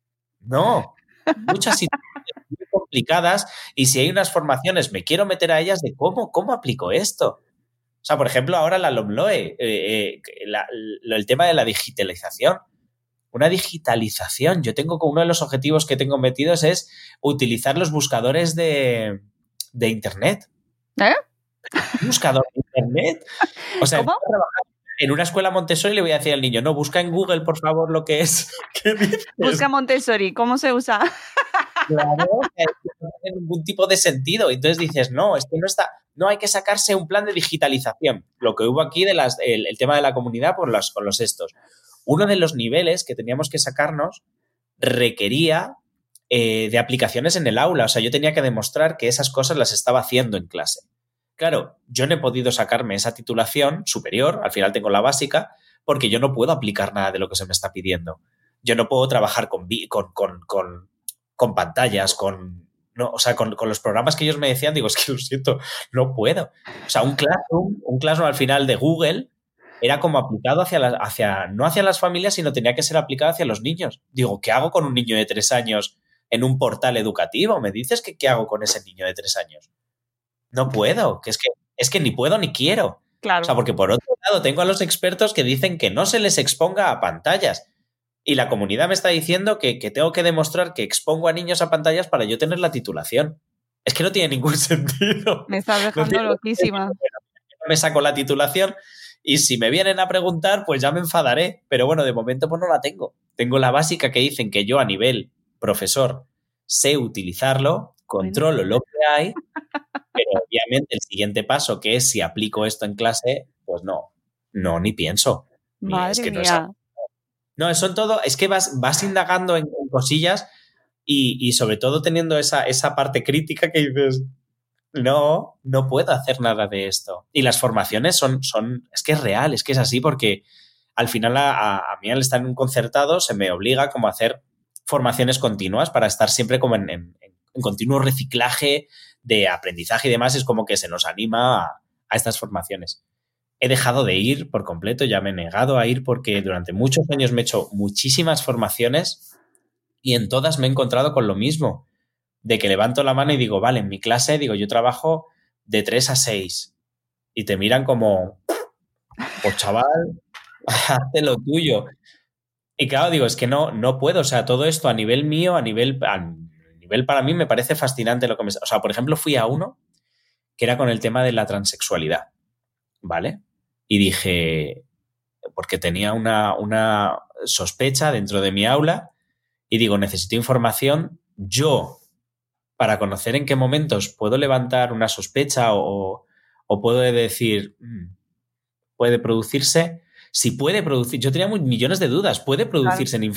No, muchas situaciones muy complicadas y si hay unas formaciones, me quiero meter a ellas de cómo, cómo aplico esto. O sea, por ejemplo, ahora la LOMLOE, eh, eh, la, la, el tema de la digitalización. Una digitalización. Yo tengo como uno de los objetivos que tengo metidos es utilizar los buscadores de, de Internet. ¿Eh? ¿Un buscador de Internet? O sea, ¿cómo? En una escuela Montessori le voy a decir al niño, no, busca en Google, por favor, lo que es. ¿Qué dices? Busca Montessori, ¿cómo se usa? Claro, no tiene ningún tipo de sentido. Entonces dices, no, es que no está, no hay que sacarse un plan de digitalización. Lo que hubo aquí de las, el, el tema de la comunidad por los, con los estos. Uno de los niveles que teníamos que sacarnos requería eh, de aplicaciones en el aula. O sea, yo tenía que demostrar que esas cosas las estaba haciendo en clase. Claro, yo no he podido sacarme esa titulación superior, al final tengo la básica, porque yo no puedo aplicar nada de lo que se me está pidiendo. Yo no puedo trabajar con, con, con, con, con pantallas, con, no, o sea, con, con los programas que ellos me decían, digo, es que lo siento, no puedo. O sea, un Classroom, un Classroom al final de Google era como aplicado hacia, la, hacia, no hacia las familias, sino tenía que ser aplicado hacia los niños. Digo, ¿qué hago con un niño de tres años en un portal educativo? ¿Me dices que qué hago con ese niño de tres años? No puedo, que es que, es que ni puedo ni quiero. Claro. O sea, porque por otro lado tengo a los expertos que dicen que no se les exponga a pantallas. Y la comunidad me está diciendo que, que tengo que demostrar que expongo a niños a pantallas para yo tener la titulación. Es que no tiene ningún sentido. Me estás dejando no loquísima. Me saco la titulación y si me vienen a preguntar, pues ya me enfadaré. Pero bueno, de momento pues no la tengo. Tengo la básica que dicen que yo a nivel profesor sé utilizarlo, controlo lo que hay, pero obviamente el siguiente paso, que es si aplico esto en clase, pues no, no, ni pienso. Ni, Madre es que no mía. Es, no, eso en todo, es que vas, vas indagando en, en cosillas y, y sobre todo teniendo esa, esa parte crítica que dices, no, no puedo hacer nada de esto. Y las formaciones son, son es que es real, es que es así porque al final a, a, a mí al estar en un concertado se me obliga como a hacer formaciones continuas para estar siempre como en, en, en continuo reciclaje de aprendizaje y demás. Es como que se nos anima a, a estas formaciones. He dejado de ir por completo, ya me he negado a ir porque durante muchos años me he hecho muchísimas formaciones y en todas me he encontrado con lo mismo, de que levanto la mano y digo, vale, en mi clase, digo, yo trabajo de tres a seis y te miran como, pues chaval, hazte lo tuyo. Y claro, digo, es que no, no puedo, o sea, todo esto a nivel mío, a nivel, a nivel para mí me parece fascinante lo que me... O sea, por ejemplo, fui a uno que era con el tema de la transexualidad, ¿vale? Y dije, porque tenía una, una sospecha dentro de mi aula y digo, necesito información yo para conocer en qué momentos puedo levantar una sospecha o, o puedo decir, mmm, puede producirse... Si puede producir, yo tenía millones de dudas, ¿puede producirse claro. en infantil?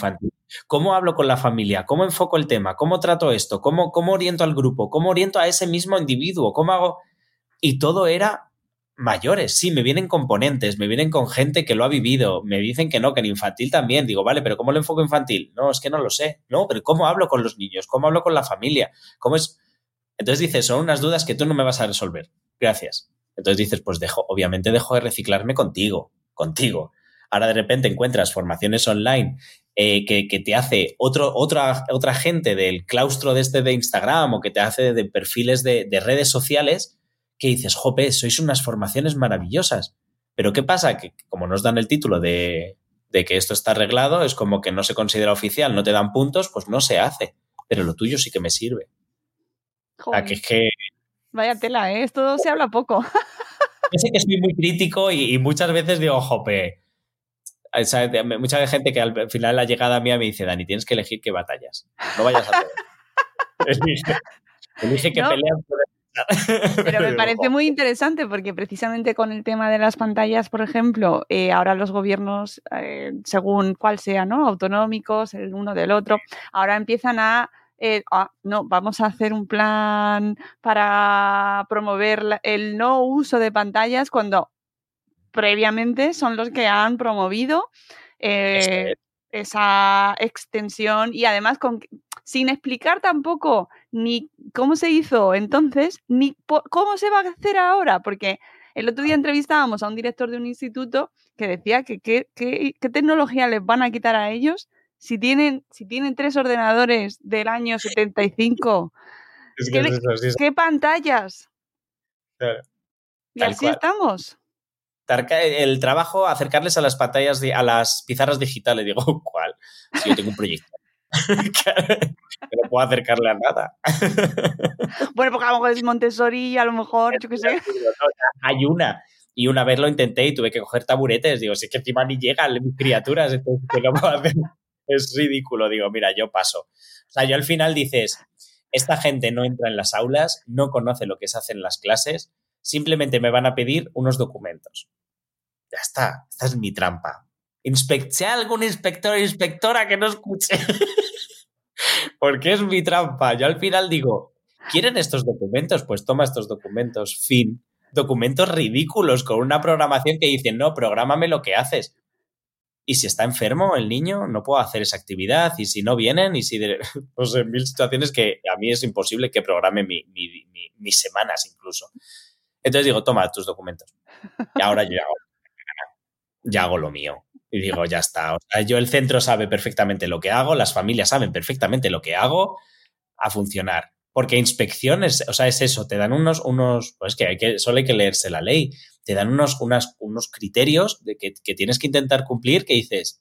¿Cómo hablo con la familia? ¿Cómo enfoco el tema? ¿Cómo trato esto? ¿Cómo, cómo oriento al grupo? ¿Cómo oriento a ese mismo individuo? ¿Cómo hago? Y todo era mayores. Sí, me vienen componentes, me vienen con gente que lo ha vivido. Me dicen que no, que en infantil también. Digo, vale, pero ¿cómo lo enfoco infantil? No, es que no lo sé. No, pero ¿cómo hablo con los niños? ¿Cómo hablo con la familia? ¿Cómo es? Entonces dices, son unas dudas que tú no me vas a resolver. Gracias. Entonces dices, pues dejo, obviamente dejo de reciclarme contigo, contigo. Ahora de repente encuentras formaciones online eh, que, que te hace otro, otra, otra gente del claustro de este de Instagram o que te hace de perfiles de, de redes sociales que dices, jope, sois unas formaciones maravillosas. Pero ¿qué pasa? Que como nos dan el título de, de que esto está arreglado, es como que no se considera oficial, no te dan puntos, pues no se hace. Pero lo tuyo sí que me sirve. Joder. O sea, que es que... Vaya tela, ¿eh? Esto se habla poco. Yo sé que soy muy crítico y, y muchas veces digo, jope... O sea, mucha gente que al final la llegada mía me dice, Dani, tienes que elegir qué batallas. No vayas a todo. elige, elige qué no, peleas puedes Pero, pero me parece muy interesante porque precisamente con el tema de las pantallas, por ejemplo, eh, ahora los gobiernos, eh, según cuál sea, ¿no? Autonómicos, el uno del otro, ahora empiezan a Eh, ah, no, vamos a hacer un plan para promover la, el no uso de pantallas cuando previamente son los que han promovido eh, esa extensión y además con, sin explicar tampoco ni cómo se hizo entonces ni po- cómo se va a hacer ahora, porque el otro día entrevistábamos a un director de un instituto que decía que qué tecnología les van a quitar a ellos si tienen, si tienen tres ordenadores del año setenta y cinco. Es que ¿Qué, es eso, sí, ¿Qué pantallas? claro. Y Tal así cual. estamos. El trabajo, acercarles a las pantallas, a las pizarras digitales. Digo, ¿cuál? Si yo tengo un proyecto. No puedo acercarle a nada. Bueno, porque a lo mejor es Montessori y a lo mejor, yo qué sé. Hay una. Y una vez lo intenté y tuve que coger taburetes. Digo, si es que encima ni llegan mis criaturas, entonces ¿qué no puedo hacer? Es ridículo. Digo, mira, yo paso. O sea, yo al final dices, esta gente no entra en las aulas, no conoce lo que se hace en las clases, simplemente me van a pedir unos documentos. Ya está, esta es mi trampa. Inspect sea algún inspector o inspectora que no escuche. Porque es mi trampa. Yo al final digo, ¿quieren estos documentos? Pues toma estos documentos, fin. Documentos ridículos con una programación que dice, no, prográmame lo que haces. Y si está enfermo el niño, no puedo hacer esa actividad. Y si no vienen, y si... De, no sé, mil situaciones que a mí es imposible que programe mi, mi, mi, mis semanas incluso. Entonces digo, toma tus documentos. Y ahora yo ya hago, ya hago lo mío. Y digo, ya está. O sea, yo, el centro sabe perfectamente lo que hago, las familias saben perfectamente lo que hago, a funcionar. Porque inspecciones, o sea, es eso, te dan unos, unos pues que, hay que solo hay que leerse la ley, te dan unos, unas, unos criterios de que, que tienes que intentar cumplir que dices,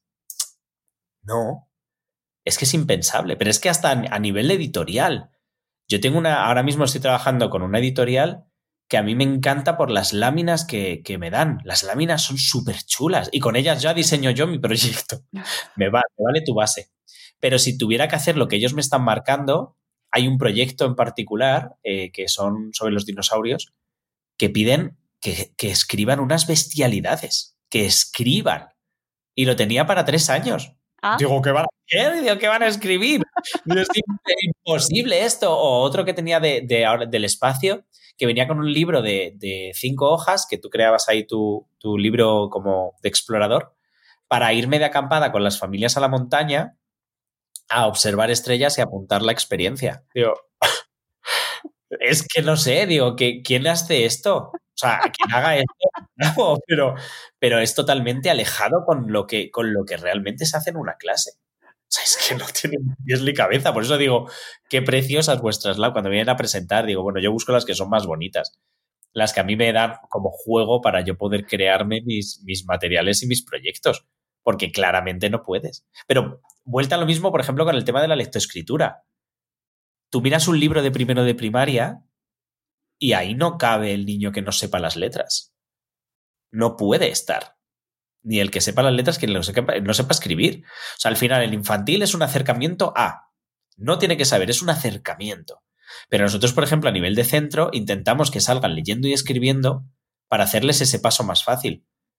no, es que es impensable, pero es que hasta a nivel editorial. Yo tengo una, ahora mismo estoy trabajando con una editorial que a mí me encanta por las láminas que, que me dan. Las láminas son súper chulas y con ellas ya diseño yo mi proyecto. Me, va, me vale tu base. Pero si tuviera que hacer lo que ellos me están marcando, hay un proyecto en particular eh, que son sobre los dinosaurios que piden que, que escriban unas bestialidades, que escriban. Y lo tenía para tres años. ¿Ah? Digo, ¿qué van a hacer? Digo, ¿qué van a escribir? Digo, es imposible esto. O otro que tenía de, de, del espacio, que venía con un libro de, de cinco hojas, que tú creabas ahí tu, tu libro como de explorador, para irme de acampada con las familias a la montaña a observar estrellas y apuntar la experiencia. Digo, es que no sé, digo, ¿quién hace esto? O sea, quien haga esto, no, pero, pero es totalmente alejado con lo, que, con lo que realmente se hace en una clase. O sea, es que no tiene ni pies ni cabeza. Por eso digo, qué preciosas vuestras labs. Cuando vienen a presentar, digo, bueno, yo busco las que son más bonitas. Las que a mí me dan como juego para yo poder crearme mis, mis materiales y mis proyectos. Porque claramente no puedes. Pero vuelta a lo mismo, por ejemplo, con el tema de la lectoescritura. Tú miras un libro de primero de primaria y ahí no cabe el niño que no sepa las letras. No puede estar. Ni el que sepa las letras que no sepa, no sepa escribir. O sea, al final el infantil es un acercamiento a. No tiene que saber, es un acercamiento. Pero nosotros, por ejemplo, a nivel de centro, intentamos que salgan leyendo y escribiendo para hacerles ese paso más fácil.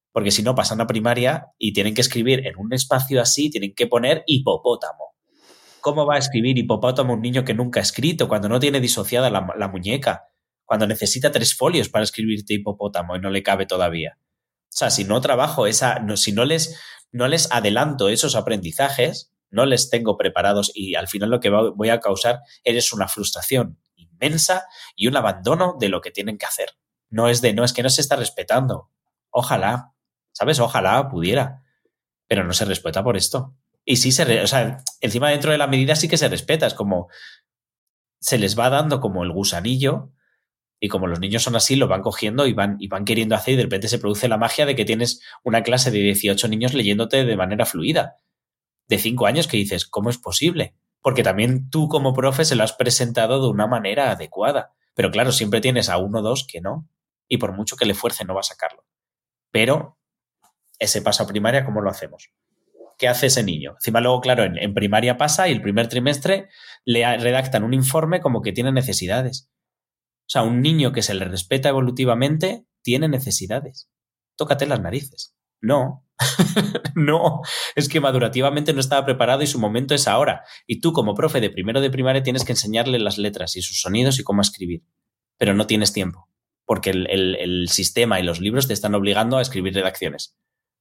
Porque si no, pasan a primaria y tienen que escribir en un espacio así, tienen que poner hipopótamo. ¿Cómo va a escribir hipopótamo un niño que nunca ha escrito, cuando no tiene disociada la, la muñeca, cuando necesita tres folios para escribirte hipopótamo y no le cabe todavía? O sea, si no trabajo esa, no, si no les, no les adelanto esos aprendizajes, no les tengo preparados y al final lo que voy a causar es una frustración inmensa y un abandono de lo que tienen que hacer. No es de, no, es que no se está respetando. Ojalá, ¿sabes? Ojalá pudiera, pero no se respeta por esto. Y sí se, o sea, encima dentro de la medida sí que se respeta, es como se les va dando como el gusanillo y como los niños son así, lo van cogiendo y van, y van queriendo hacer y de repente se produce la magia de que tienes una clase de dieciocho niños leyéndote de manera fluida. De cinco años que dices, ¿cómo es posible? Porque también tú como profe se lo has presentado de una manera adecuada. Pero claro, siempre tienes a uno o dos que no. Y por mucho que le fuerce no va a sacarlo. Pero ese paso a primaria, ¿cómo lo hacemos? ¿Qué hace ese niño? Encima luego, claro, en, en primaria pasa y el primer trimestre le redactan un informe como que tiene necesidades. O sea, un niño que se le respeta evolutivamente tiene necesidades. Tócate las narices. No, no, es que madurativamente no estaba preparado y su momento es ahora. Y tú como profe de primero de primaria tienes que enseñarle las letras y sus sonidos y cómo escribir. Pero no tienes tiempo, porque el, el, el sistema y los libros te están obligando a escribir redacciones.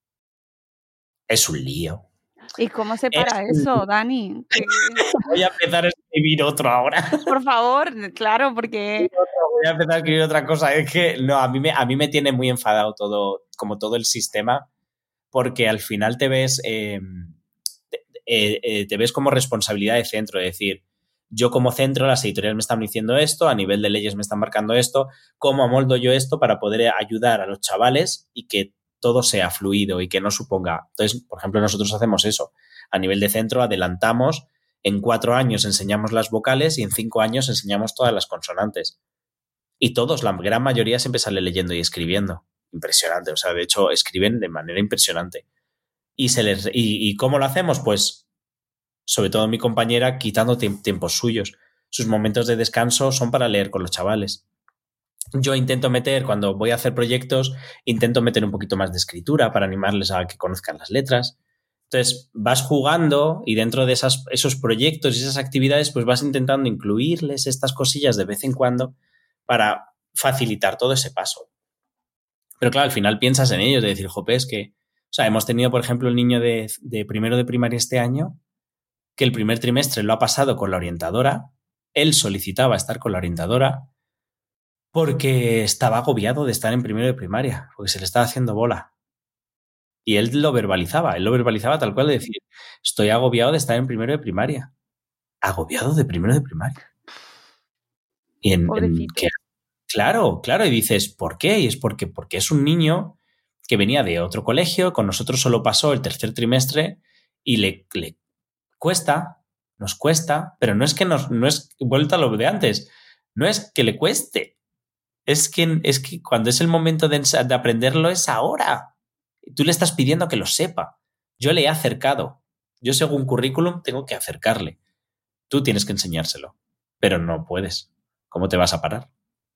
Es un lío. ¿Y cómo se para es eso, un... Dani? ¿Qué... Voy a empezar a escribir otro ahora. Por favor, claro, porque... Voy a empezar a escribir otra cosa. Es que no, a mí me, a mí me tiene muy enfadado todo, como todo el sistema, porque al final te ves, eh, te, eh, te ves como responsabilidad de centro, es decir, yo como centro, las editoriales me están diciendo esto, a nivel de leyes me están marcando esto, ¿cómo amoldo yo esto para poder ayudar a los chavales y que todo sea fluido y que no suponga? Entonces, por ejemplo, nosotros hacemos eso. A nivel de centro adelantamos, en cuatro años enseñamos las vocales y en cinco años enseñamos todas las consonantes. Y todos, la gran mayoría, siempre sale leyendo y escribiendo. Impresionante, o sea, de hecho, escriben de manera impresionante. ¿Y, se les, y, y cómo lo hacemos? Pues, sobre todo mi compañera, quitando tiemp- tiempos suyos. Sus momentos de descanso son para leer con los chavales. Yo intento meter, cuando voy a hacer proyectos, intento meter un poquito más de escritura para animarles a que conozcan las letras. Entonces, vas jugando y dentro de esas, esos proyectos y esas actividades, pues vas intentando incluirles estas cosillas de vez en cuando para facilitar todo ese paso. Pero claro, al final piensas en ellos, de decir, jope, es que... O sea, hemos tenido, por ejemplo, el niño de, de primero de primaria este año, que el primer trimestre lo ha pasado con la orientadora. Él solicitaba estar con la orientadora porque estaba agobiado de estar en primero de primaria, porque se le estaba haciendo bola. Y él lo verbalizaba, él lo verbalizaba tal cual de decir, estoy agobiado de estar en primero de primaria. ¿Agobiado de primero de primaria? Y en, en que, claro, claro, y dices, ¿por qué? Y es porque, porque es un niño que venía de otro colegio, con nosotros solo pasó el tercer trimestre y le, le cuesta, nos cuesta, pero no es que nos, no es vuelta a lo de antes, no es que le cueste, es que, es que cuando es el momento de, de aprenderlo es ahora. Tú le estás pidiendo que lo sepa. Yo le he acercado. Yo, según currículum, tengo que acercarle. Tú tienes que enseñárselo, pero no puedes. ¿Cómo te vas a parar?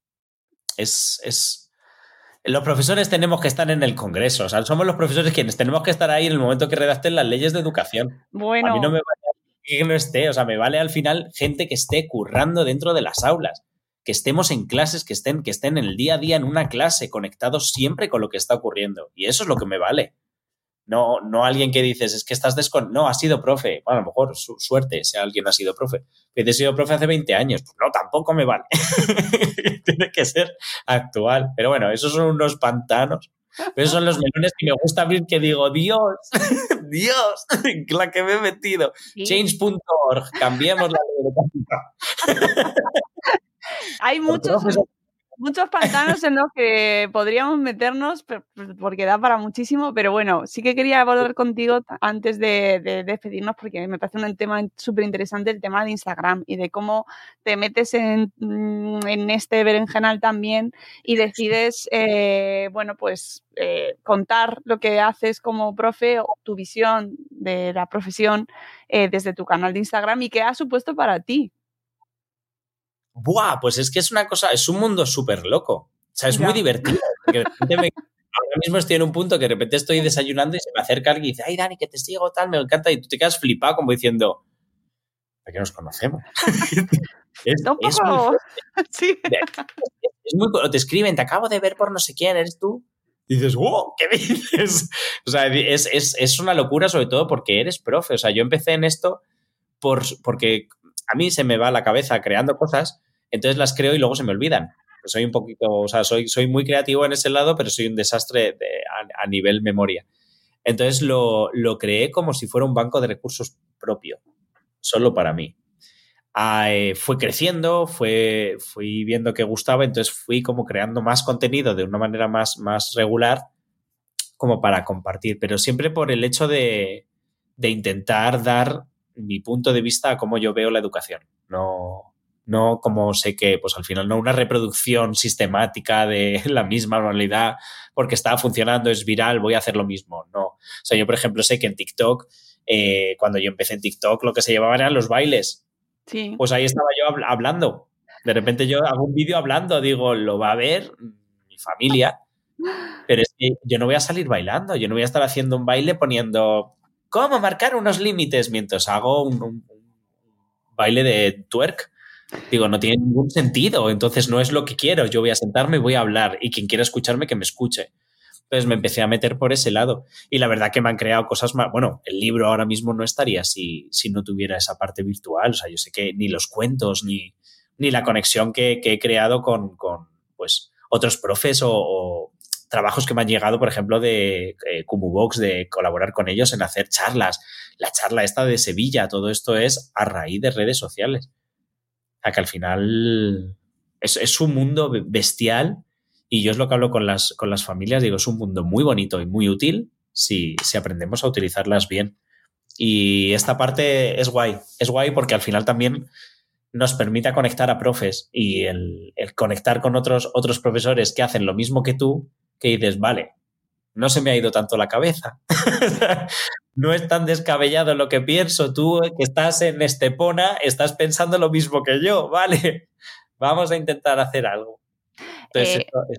Es, es... Los profesores tenemos que estar en el Congreso. O sea, somos los profesores quienes tenemos que estar ahí en el momento que redacten las leyes de educación. Bueno. A mí no me vale que no esté. O sea, me vale al final gente que esté currando dentro de las aulas. Que estemos en clases, que estén, que estén en el día a día en una clase, conectados siempre con lo que está ocurriendo. Y eso es lo que me vale. No, no alguien que dices, es que estás descon... No, has sido profe. Bueno, a lo mejor, su suerte, si alguien ha sido profe. Que he sido profe hace veinte años. Pues no, tampoco me vale. Tiene que ser actual. Pero bueno, esos son unos pantanos. Pero esos son los melones que me gusta abrir, que digo, Dios, Dios, la que me he metido. Sí. Change punto org, cambiemos la ley de Hay muchos, muchos pantanos en los que podríamos meternos porque da para muchísimo, pero bueno, sí que quería volver contigo antes de, de despedirnos porque me parece un tema súper interesante el tema de Instagram y de cómo te metes en, en este berenjenal también y decides, eh, bueno, pues eh, contar lo que haces como profe o tu visión de la profesión eh, desde tu canal de Instagram y qué ha supuesto para ti. Buah, pues es que es una cosa, es un mundo súper loco. O sea, es ya. muy divertido. Porque de repente me, ahora mismo estoy en un punto que de repente estoy desayunando y se me acerca alguien y dice, ay, Dani, que te sigo, tal, me encanta. Y tú te quedas flipado como diciendo, ¿por qué nos conocemos? es, un es poco... Muy sí. Es muy... Te escriben, te acabo de ver por no sé quién, ¿eres tú? Y dices, wow, ¿qué dices? O sea, es, es, es una locura, sobre todo porque eres profe. O sea, yo empecé en esto por, porque a mí se me va la cabeza creando cosas, entonces las creo y luego se me olvidan. Soy un poquito, o sea, soy, soy muy creativo en ese lado, pero soy un desastre de, a, a nivel memoria. Entonces lo, lo creé como si fuera un banco de recursos propio, solo para mí. Ah, eh, fue creciendo, fue, fui viendo que gustaba, entonces fui como creando más contenido de una manera más, más regular como para compartir, pero siempre por el hecho de, de intentar dar mi punto de vista a cómo yo veo la educación. No, no como sé que, pues al final, no una reproducción sistemática de la misma manualidad porque está funcionando, es viral, voy a hacer lo mismo. No. O sea, yo, por ejemplo, sé que en TikTok, eh, cuando yo empecé en TikTok, lo que se llevaban eran los bailes. Sí. Pues ahí estaba yo hablando. De repente yo hago un vídeo hablando, digo, lo va a ver mi familia, pero es que yo no voy a salir bailando, yo no voy a estar haciendo un baile poniendo cómo marcar unos límites mientras hago un, un, un baile de twerk. Digo, no tiene ningún sentido, entonces no es lo que quiero. Yo voy a sentarme y voy a hablar y quien quiera escucharme, que me escuche. Entonces me empecé a meter por ese lado y la verdad que me han creado cosas más... Bueno, el libro ahora mismo no estaría si, si no tuviera esa parte virtual. O sea, yo sé que ni los cuentos ni, ni la conexión que, que he creado con, con pues, otros profes o, o trabajos que me han llegado, por ejemplo, de eh, Kumubox, de colaborar con ellos en hacer charlas. La charla esta de Sevilla, todo esto es a raíz de redes sociales. O sea, que al final es, es un mundo bestial. Y yo es lo que hablo con las, con las familias, digo, es un mundo muy bonito y muy útil si, si aprendemos a utilizarlas bien. Y esta parte es guay, es guay porque al final también nos permite conectar a profes y el, el conectar con otros, otros profesores que hacen lo mismo que tú, que dices, vale, no se me ha ido tanto la cabeza. No es tan descabellado lo que pienso. Tú que estás en Estepona estás pensando lo mismo que yo, vale, vamos a intentar hacer algo. Entonces, eh, esto es...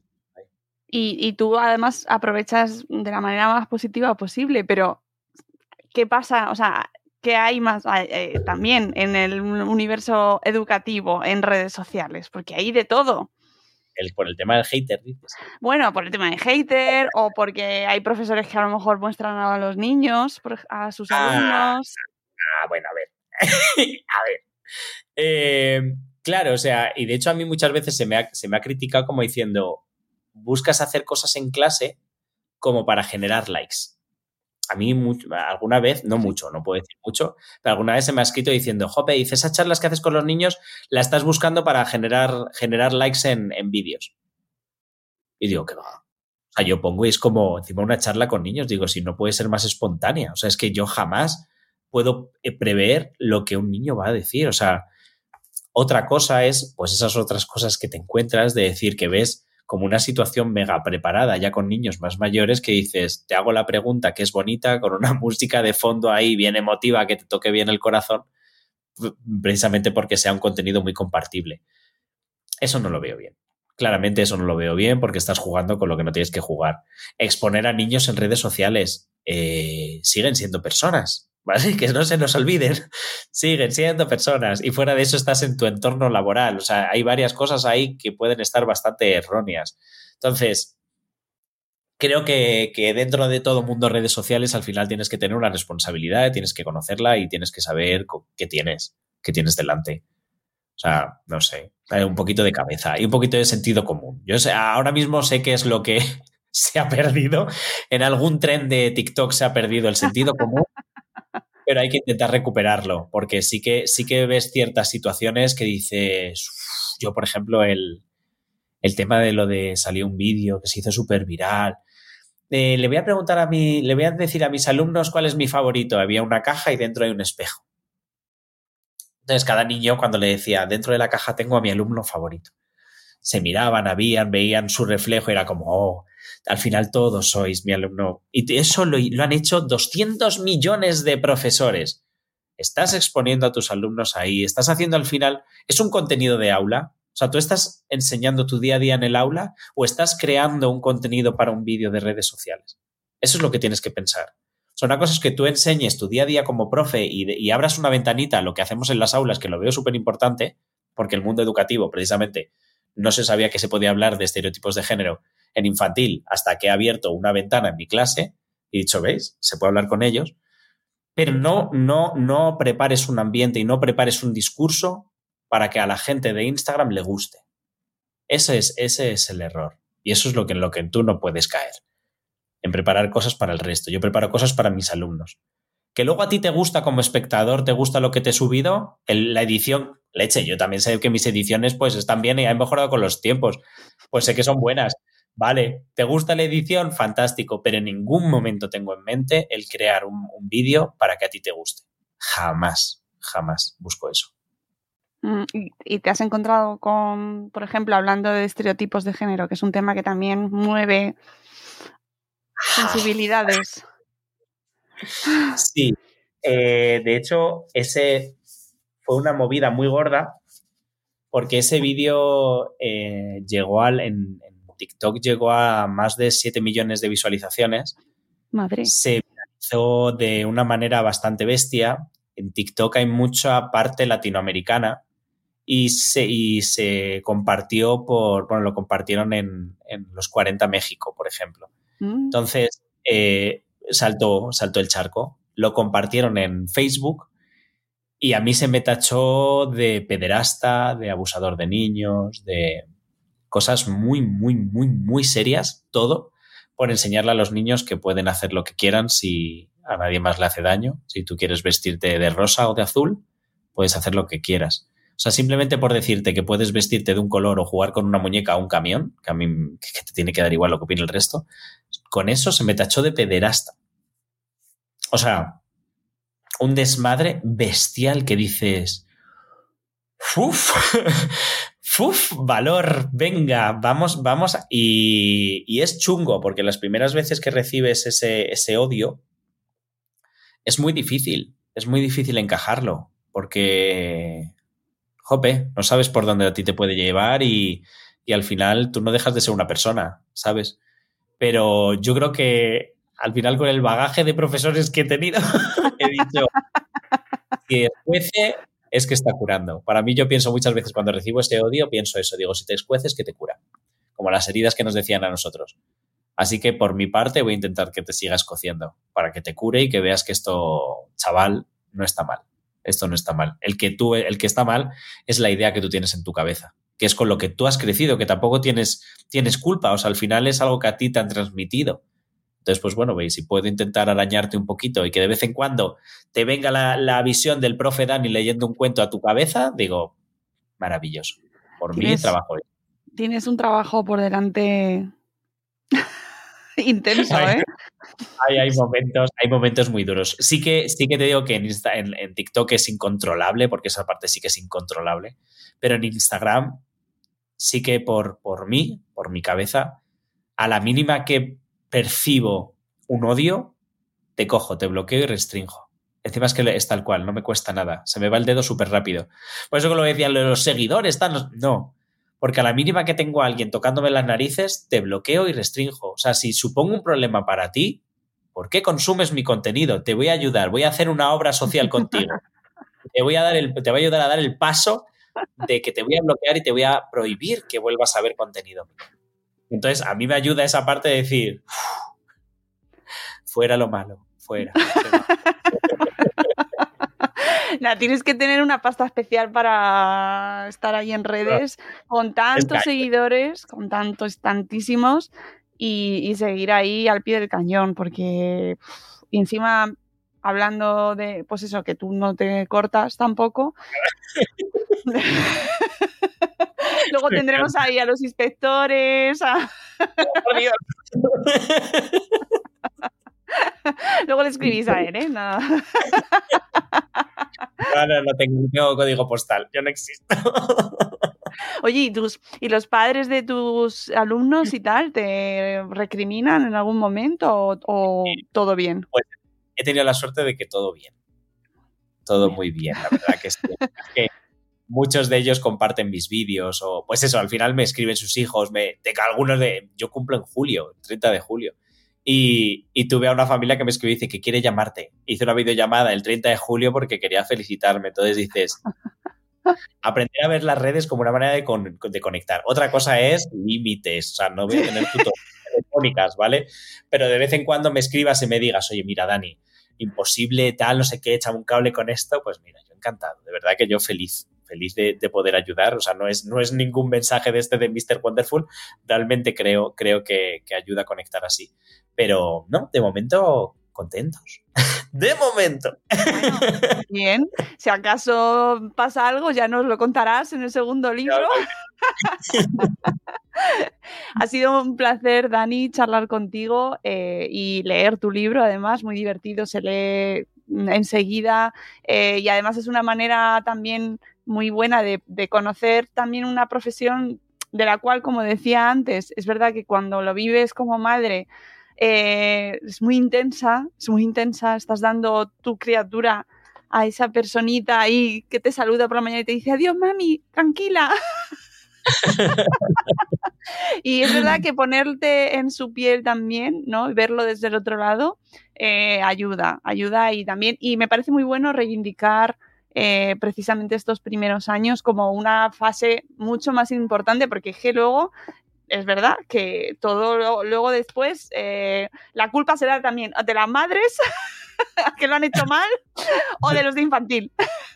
y, y tú además aprovechas de la manera más positiva posible, pero ¿qué pasa? O sea, ¿qué hay más eh, también en el universo educativo en redes sociales? Porque hay de todo. El, por el tema del hater, dices. Bueno, por el tema del hater o porque hay profesores que a lo mejor muestran a los niños, a sus ah, alumnos. Ah, bueno, a ver. a ver. Eh... Claro, o sea, y de hecho a mí muchas veces se me, ha, se me ha criticado como diciendo, buscas hacer cosas en clase como para generar likes. A mí mucho, alguna vez, no mucho, no puedo decir mucho, pero alguna vez se me ha escrito diciendo, jope, dice, esas charlas que haces con los niños las estás buscando para generar, generar likes en, en vídeos. Y digo, ¿qué va? O sea, yo pongo y es como encima una charla con niños, digo, si no puede ser más espontánea. O sea, es que yo jamás puedo prever lo que un niño va a decir, o sea... Otra cosa es, pues esas otras cosas que te encuentras de decir que ves como una situación mega preparada ya con niños más mayores que dices, te hago la pregunta que es bonita con una música de fondo ahí bien emotiva que te toque bien el corazón, precisamente porque sea un contenido muy compartible. Eso no lo veo bien. Claramente eso no lo veo bien porque estás jugando con lo que no tienes que jugar. Exponer a niños en redes sociales, eh, siguen siendo personas. ¿Vale? Que no se nos olviden, siguen siendo personas y fuera de eso estás en tu entorno laboral, o sea, hay varias cosas ahí que pueden estar bastante erróneas. Entonces, creo que, que dentro de todo mundo redes sociales al final tienes que tener una responsabilidad, tienes que conocerla y tienes que saber qué tienes, qué tienes delante. O sea, no sé, un poquito de cabeza y un poquito de sentido común. Yo sé, ahora mismo sé qué es lo que se ha perdido, en algún tren de TikTok se ha perdido el sentido común. Pero hay que intentar recuperarlo, porque sí que, sí que ves ciertas situaciones que dices, uff, yo por ejemplo el, el tema de lo de salió un vídeo que se hizo súper viral, eh, le voy a preguntar a mi, le voy a decir a mis alumnos cuál es mi favorito, había una caja y dentro hay un espejo. Entonces cada niño cuando le decía, dentro de la caja tengo a mi alumno favorito, se miraban, habían, veían su reflejo y era como, oh, al final todos sois mi alumno. Y eso lo, lo han hecho doscientos millones de profesores. Estás exponiendo a tus alumnos ahí, estás haciendo al final, es un contenido de aula, O sea, ¿tú estás enseñando tu día a día en el aula o estás creando un contenido para un vídeo de redes sociales? Eso es lo que tienes que pensar. O sea, una cosa es que tú enseñes tu día a día como profe y, de, y abras una ventanita a lo que hacemos en las aulas, que lo veo súper importante, porque el mundo educativo, precisamente, no se sabía que se podía hablar de estereotipos de género en infantil hasta que he abierto una ventana en mi clase y he dicho, ¿veis? Se puede hablar con ellos. Pero no, no, no prepares un ambiente y no prepares un discurso para que a la gente de Instagram le guste. Ese es, ese es el error. Y eso es lo que, en lo que tú no puedes caer. En preparar cosas para el resto. Yo preparo cosas para mis alumnos. Que luego a ti te gusta como espectador, te gusta lo que te he subido, el, la edición, leche, yo también sé que mis ediciones pues están bien y han mejorado con los tiempos. Pues sé que son buenas. Vale, ¿te gusta la edición? Fantástico, pero en ningún momento tengo en mente el crear un, un vídeo para que a ti te guste. Jamás, jamás busco eso. ¿Y te has encontrado con, por ejemplo, hablando de estereotipos de género, que es un tema que también mueve sensibilidades? Sí, eh, de hecho, ese fue una movida muy gorda porque ese vídeo eh, llegó al, en, en TikTok llegó a más de siete millones de visualizaciones. Madre. Se viralizó de una manera bastante bestia. En TikTok hay mucha parte latinoamericana y se, y se compartió por, bueno, lo compartieron en, en los cuarenta México, por ejemplo. Mm. Entonces, eh, saltó, saltó el charco. Lo compartieron en Facebook y a mí se me tachó de pederasta, de abusador de niños, de cosas muy, muy, muy, muy serias, todo, por enseñarle a los niños que pueden hacer lo que quieran si a nadie más le hace daño. Si tú quieres vestirte de rosa o de azul, puedes hacer lo que quieras. O sea, simplemente por decirte que puedes vestirte de un color o jugar con una muñeca o un camión, que a mí que te tiene que dar igual lo que opine el resto, con eso se me tachó de pederasta. O sea, un desmadre bestial que dices, ¡uf! ¡Uf! Valor, venga, vamos, vamos. Y, y es chungo, porque las primeras veces que recibes ese, ese odio es muy difícil, es muy difícil encajarlo, porque, jope, no sabes por dónde a ti te puede llevar y, y al final tú no dejas de ser una persona, ¿sabes? Pero yo creo que al final con el bagaje de profesores que he tenido, he dicho que escuece es que está curando. Para mí, yo pienso muchas veces cuando recibo ese odio, pienso eso, digo, si te escueces, que te cura. Como las heridas que nos decían a nosotros. Así que por mi parte voy a intentar que te sigas cociendo para que te cure y que veas que esto, chaval, no está mal. Esto no está mal. El que, tú, el que está mal es la idea que tú tienes en tu cabeza, que es con lo que tú has crecido, que tampoco tienes, tienes culpa. O sea, al final es algo que a ti te han transmitido. Entonces, pues bueno, veis, si puedo intentar arañarte un poquito y que de vez en cuando te venga la, la visión del profe Dani leyendo un cuento a tu cabeza, digo, maravilloso. Por mí, trabajo. Tienes un trabajo por delante intenso, ¿eh? Hay, hay, momentos, hay momentos muy duros. Sí que, sí que te digo que en, Insta, en, en TikTok es incontrolable, porque esa parte sí que es incontrolable, pero en Instagram sí que por, por mí, por mi cabeza, a la mínima que percibo un odio, te cojo, te bloqueo y restrinjo. Encima es que es tal cual, no me cuesta nada. Se me va el dedo súper rápido. Por eso que lo decían los seguidores, están los... no. Porque a la mínima que tengo a alguien tocándome las narices, te bloqueo y restrinjo. O sea, si supongo un problema para ti, ¿por qué consumes mi contenido? Te voy a ayudar, voy a hacer una obra social contigo. Te voy a dar el, te voy a ayudar a dar el paso de que te voy a bloquear y te voy a prohibir que vuelvas a ver contenido. Entonces, a mí me ayuda esa parte de decir, fuera lo malo, fuera. fuera. Nah, tienes que tener una pasta especial para estar ahí en redes con tantos seguidores, con tantos, tantísimos, y, y seguir ahí al pie del cañón, porque y encima, hablando de, pues eso, que tú no te cortas tampoco... Luego tendremos ahí a los inspectores. A... Oh, Dios. Luego le escribís a él, ¿eh? No, no, no, no tengo, tengo código postal. Yo no existo. Oye, ¿y, tus, ¿y los padres de tus alumnos y tal te recriminan en algún momento o, o todo bien? Pues he tenido la suerte de que todo bien. Todo muy bien, la verdad que sí. Es que muchos de ellos comparten mis vídeos o pues eso, al final me escriben sus hijos, me, de algunos de, yo cumplo en julio, treinta de julio. Y, y tuve a una familia que me escribió y dice que quiere llamarte. Hice una videollamada el treinta de julio porque quería felicitarme. Entonces dices, aprender a ver las redes como una manera de, con, de conectar. Otra cosa es límites. O sea, no voy a tener tutorías telefónicas, ¿vale? Pero de vez en cuando me escribas y me digas, oye, mira, Dani, imposible, tal, no sé qué, échame un cable con esto. Pues mira, yo encantado. De verdad que yo feliz. feliz de, de poder ayudar. O sea, no es, no es ningún mensaje de este de mister Wonderful. Realmente creo, creo que, que ayuda a conectar así. Pero no, de momento contentos. De momento. Bueno, bien. Si acaso pasa algo, ya nos lo contarás en el segundo libro. Ha sido un placer, Dani, charlar contigo eh, y leer tu libro. Además, muy divertido, se lee enseguida eh, y además es una manera también muy buena de, de conocer también una profesión de la cual, como decía antes, es verdad que cuando lo vives como madre eh, es muy intensa, es muy intensa, estás dando tu criatura a esa personita ahí que te saluda por la mañana y te dice adiós mami, tranquila. Y es verdad que ponerte en su piel también, ¿no? Y verlo desde el otro lado eh, ayuda, ayuda y también, y me parece muy bueno reivindicar eh, precisamente estos primeros años como una fase mucho más importante, porque es que luego es verdad que todo luego, luego después eh, la culpa será también de las madres que lo han hecho mal o de los de infantil.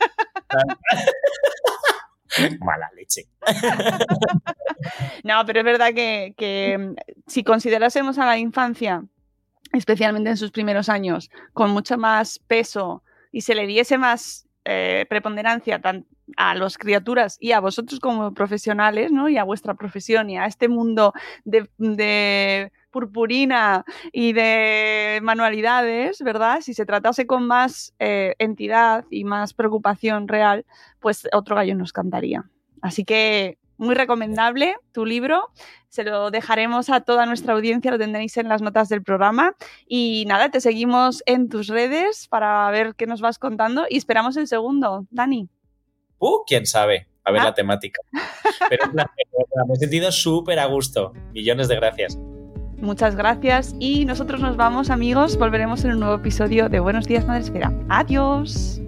Mala leche. No, pero es verdad que, que si considerásemos a la infancia, especialmente en sus primeros años, con mucho más peso y se le diese más eh, preponderancia tan a las criaturas y a vosotros como profesionales, ¿no? Y a vuestra profesión y a este mundo de, de purpurina y de manualidades, ¿verdad? Si se tratase con más eh, entidad y más preocupación real, pues otro gallo nos cantaría. Así que muy recomendable tu libro, se lo dejaremos a toda nuestra audiencia, lo tendréis en las notas del programa y nada, te seguimos en tus redes para ver qué nos vas contando y esperamos el segundo, Dani. Uh, quién sabe, a ver ah. la temática. Pero me he sentido súper a gusto, millones de gracias. Muchas gracias y nosotros nos vamos, amigos, volveremos en un nuevo episodio de Buenos Días Madresfera. Adiós.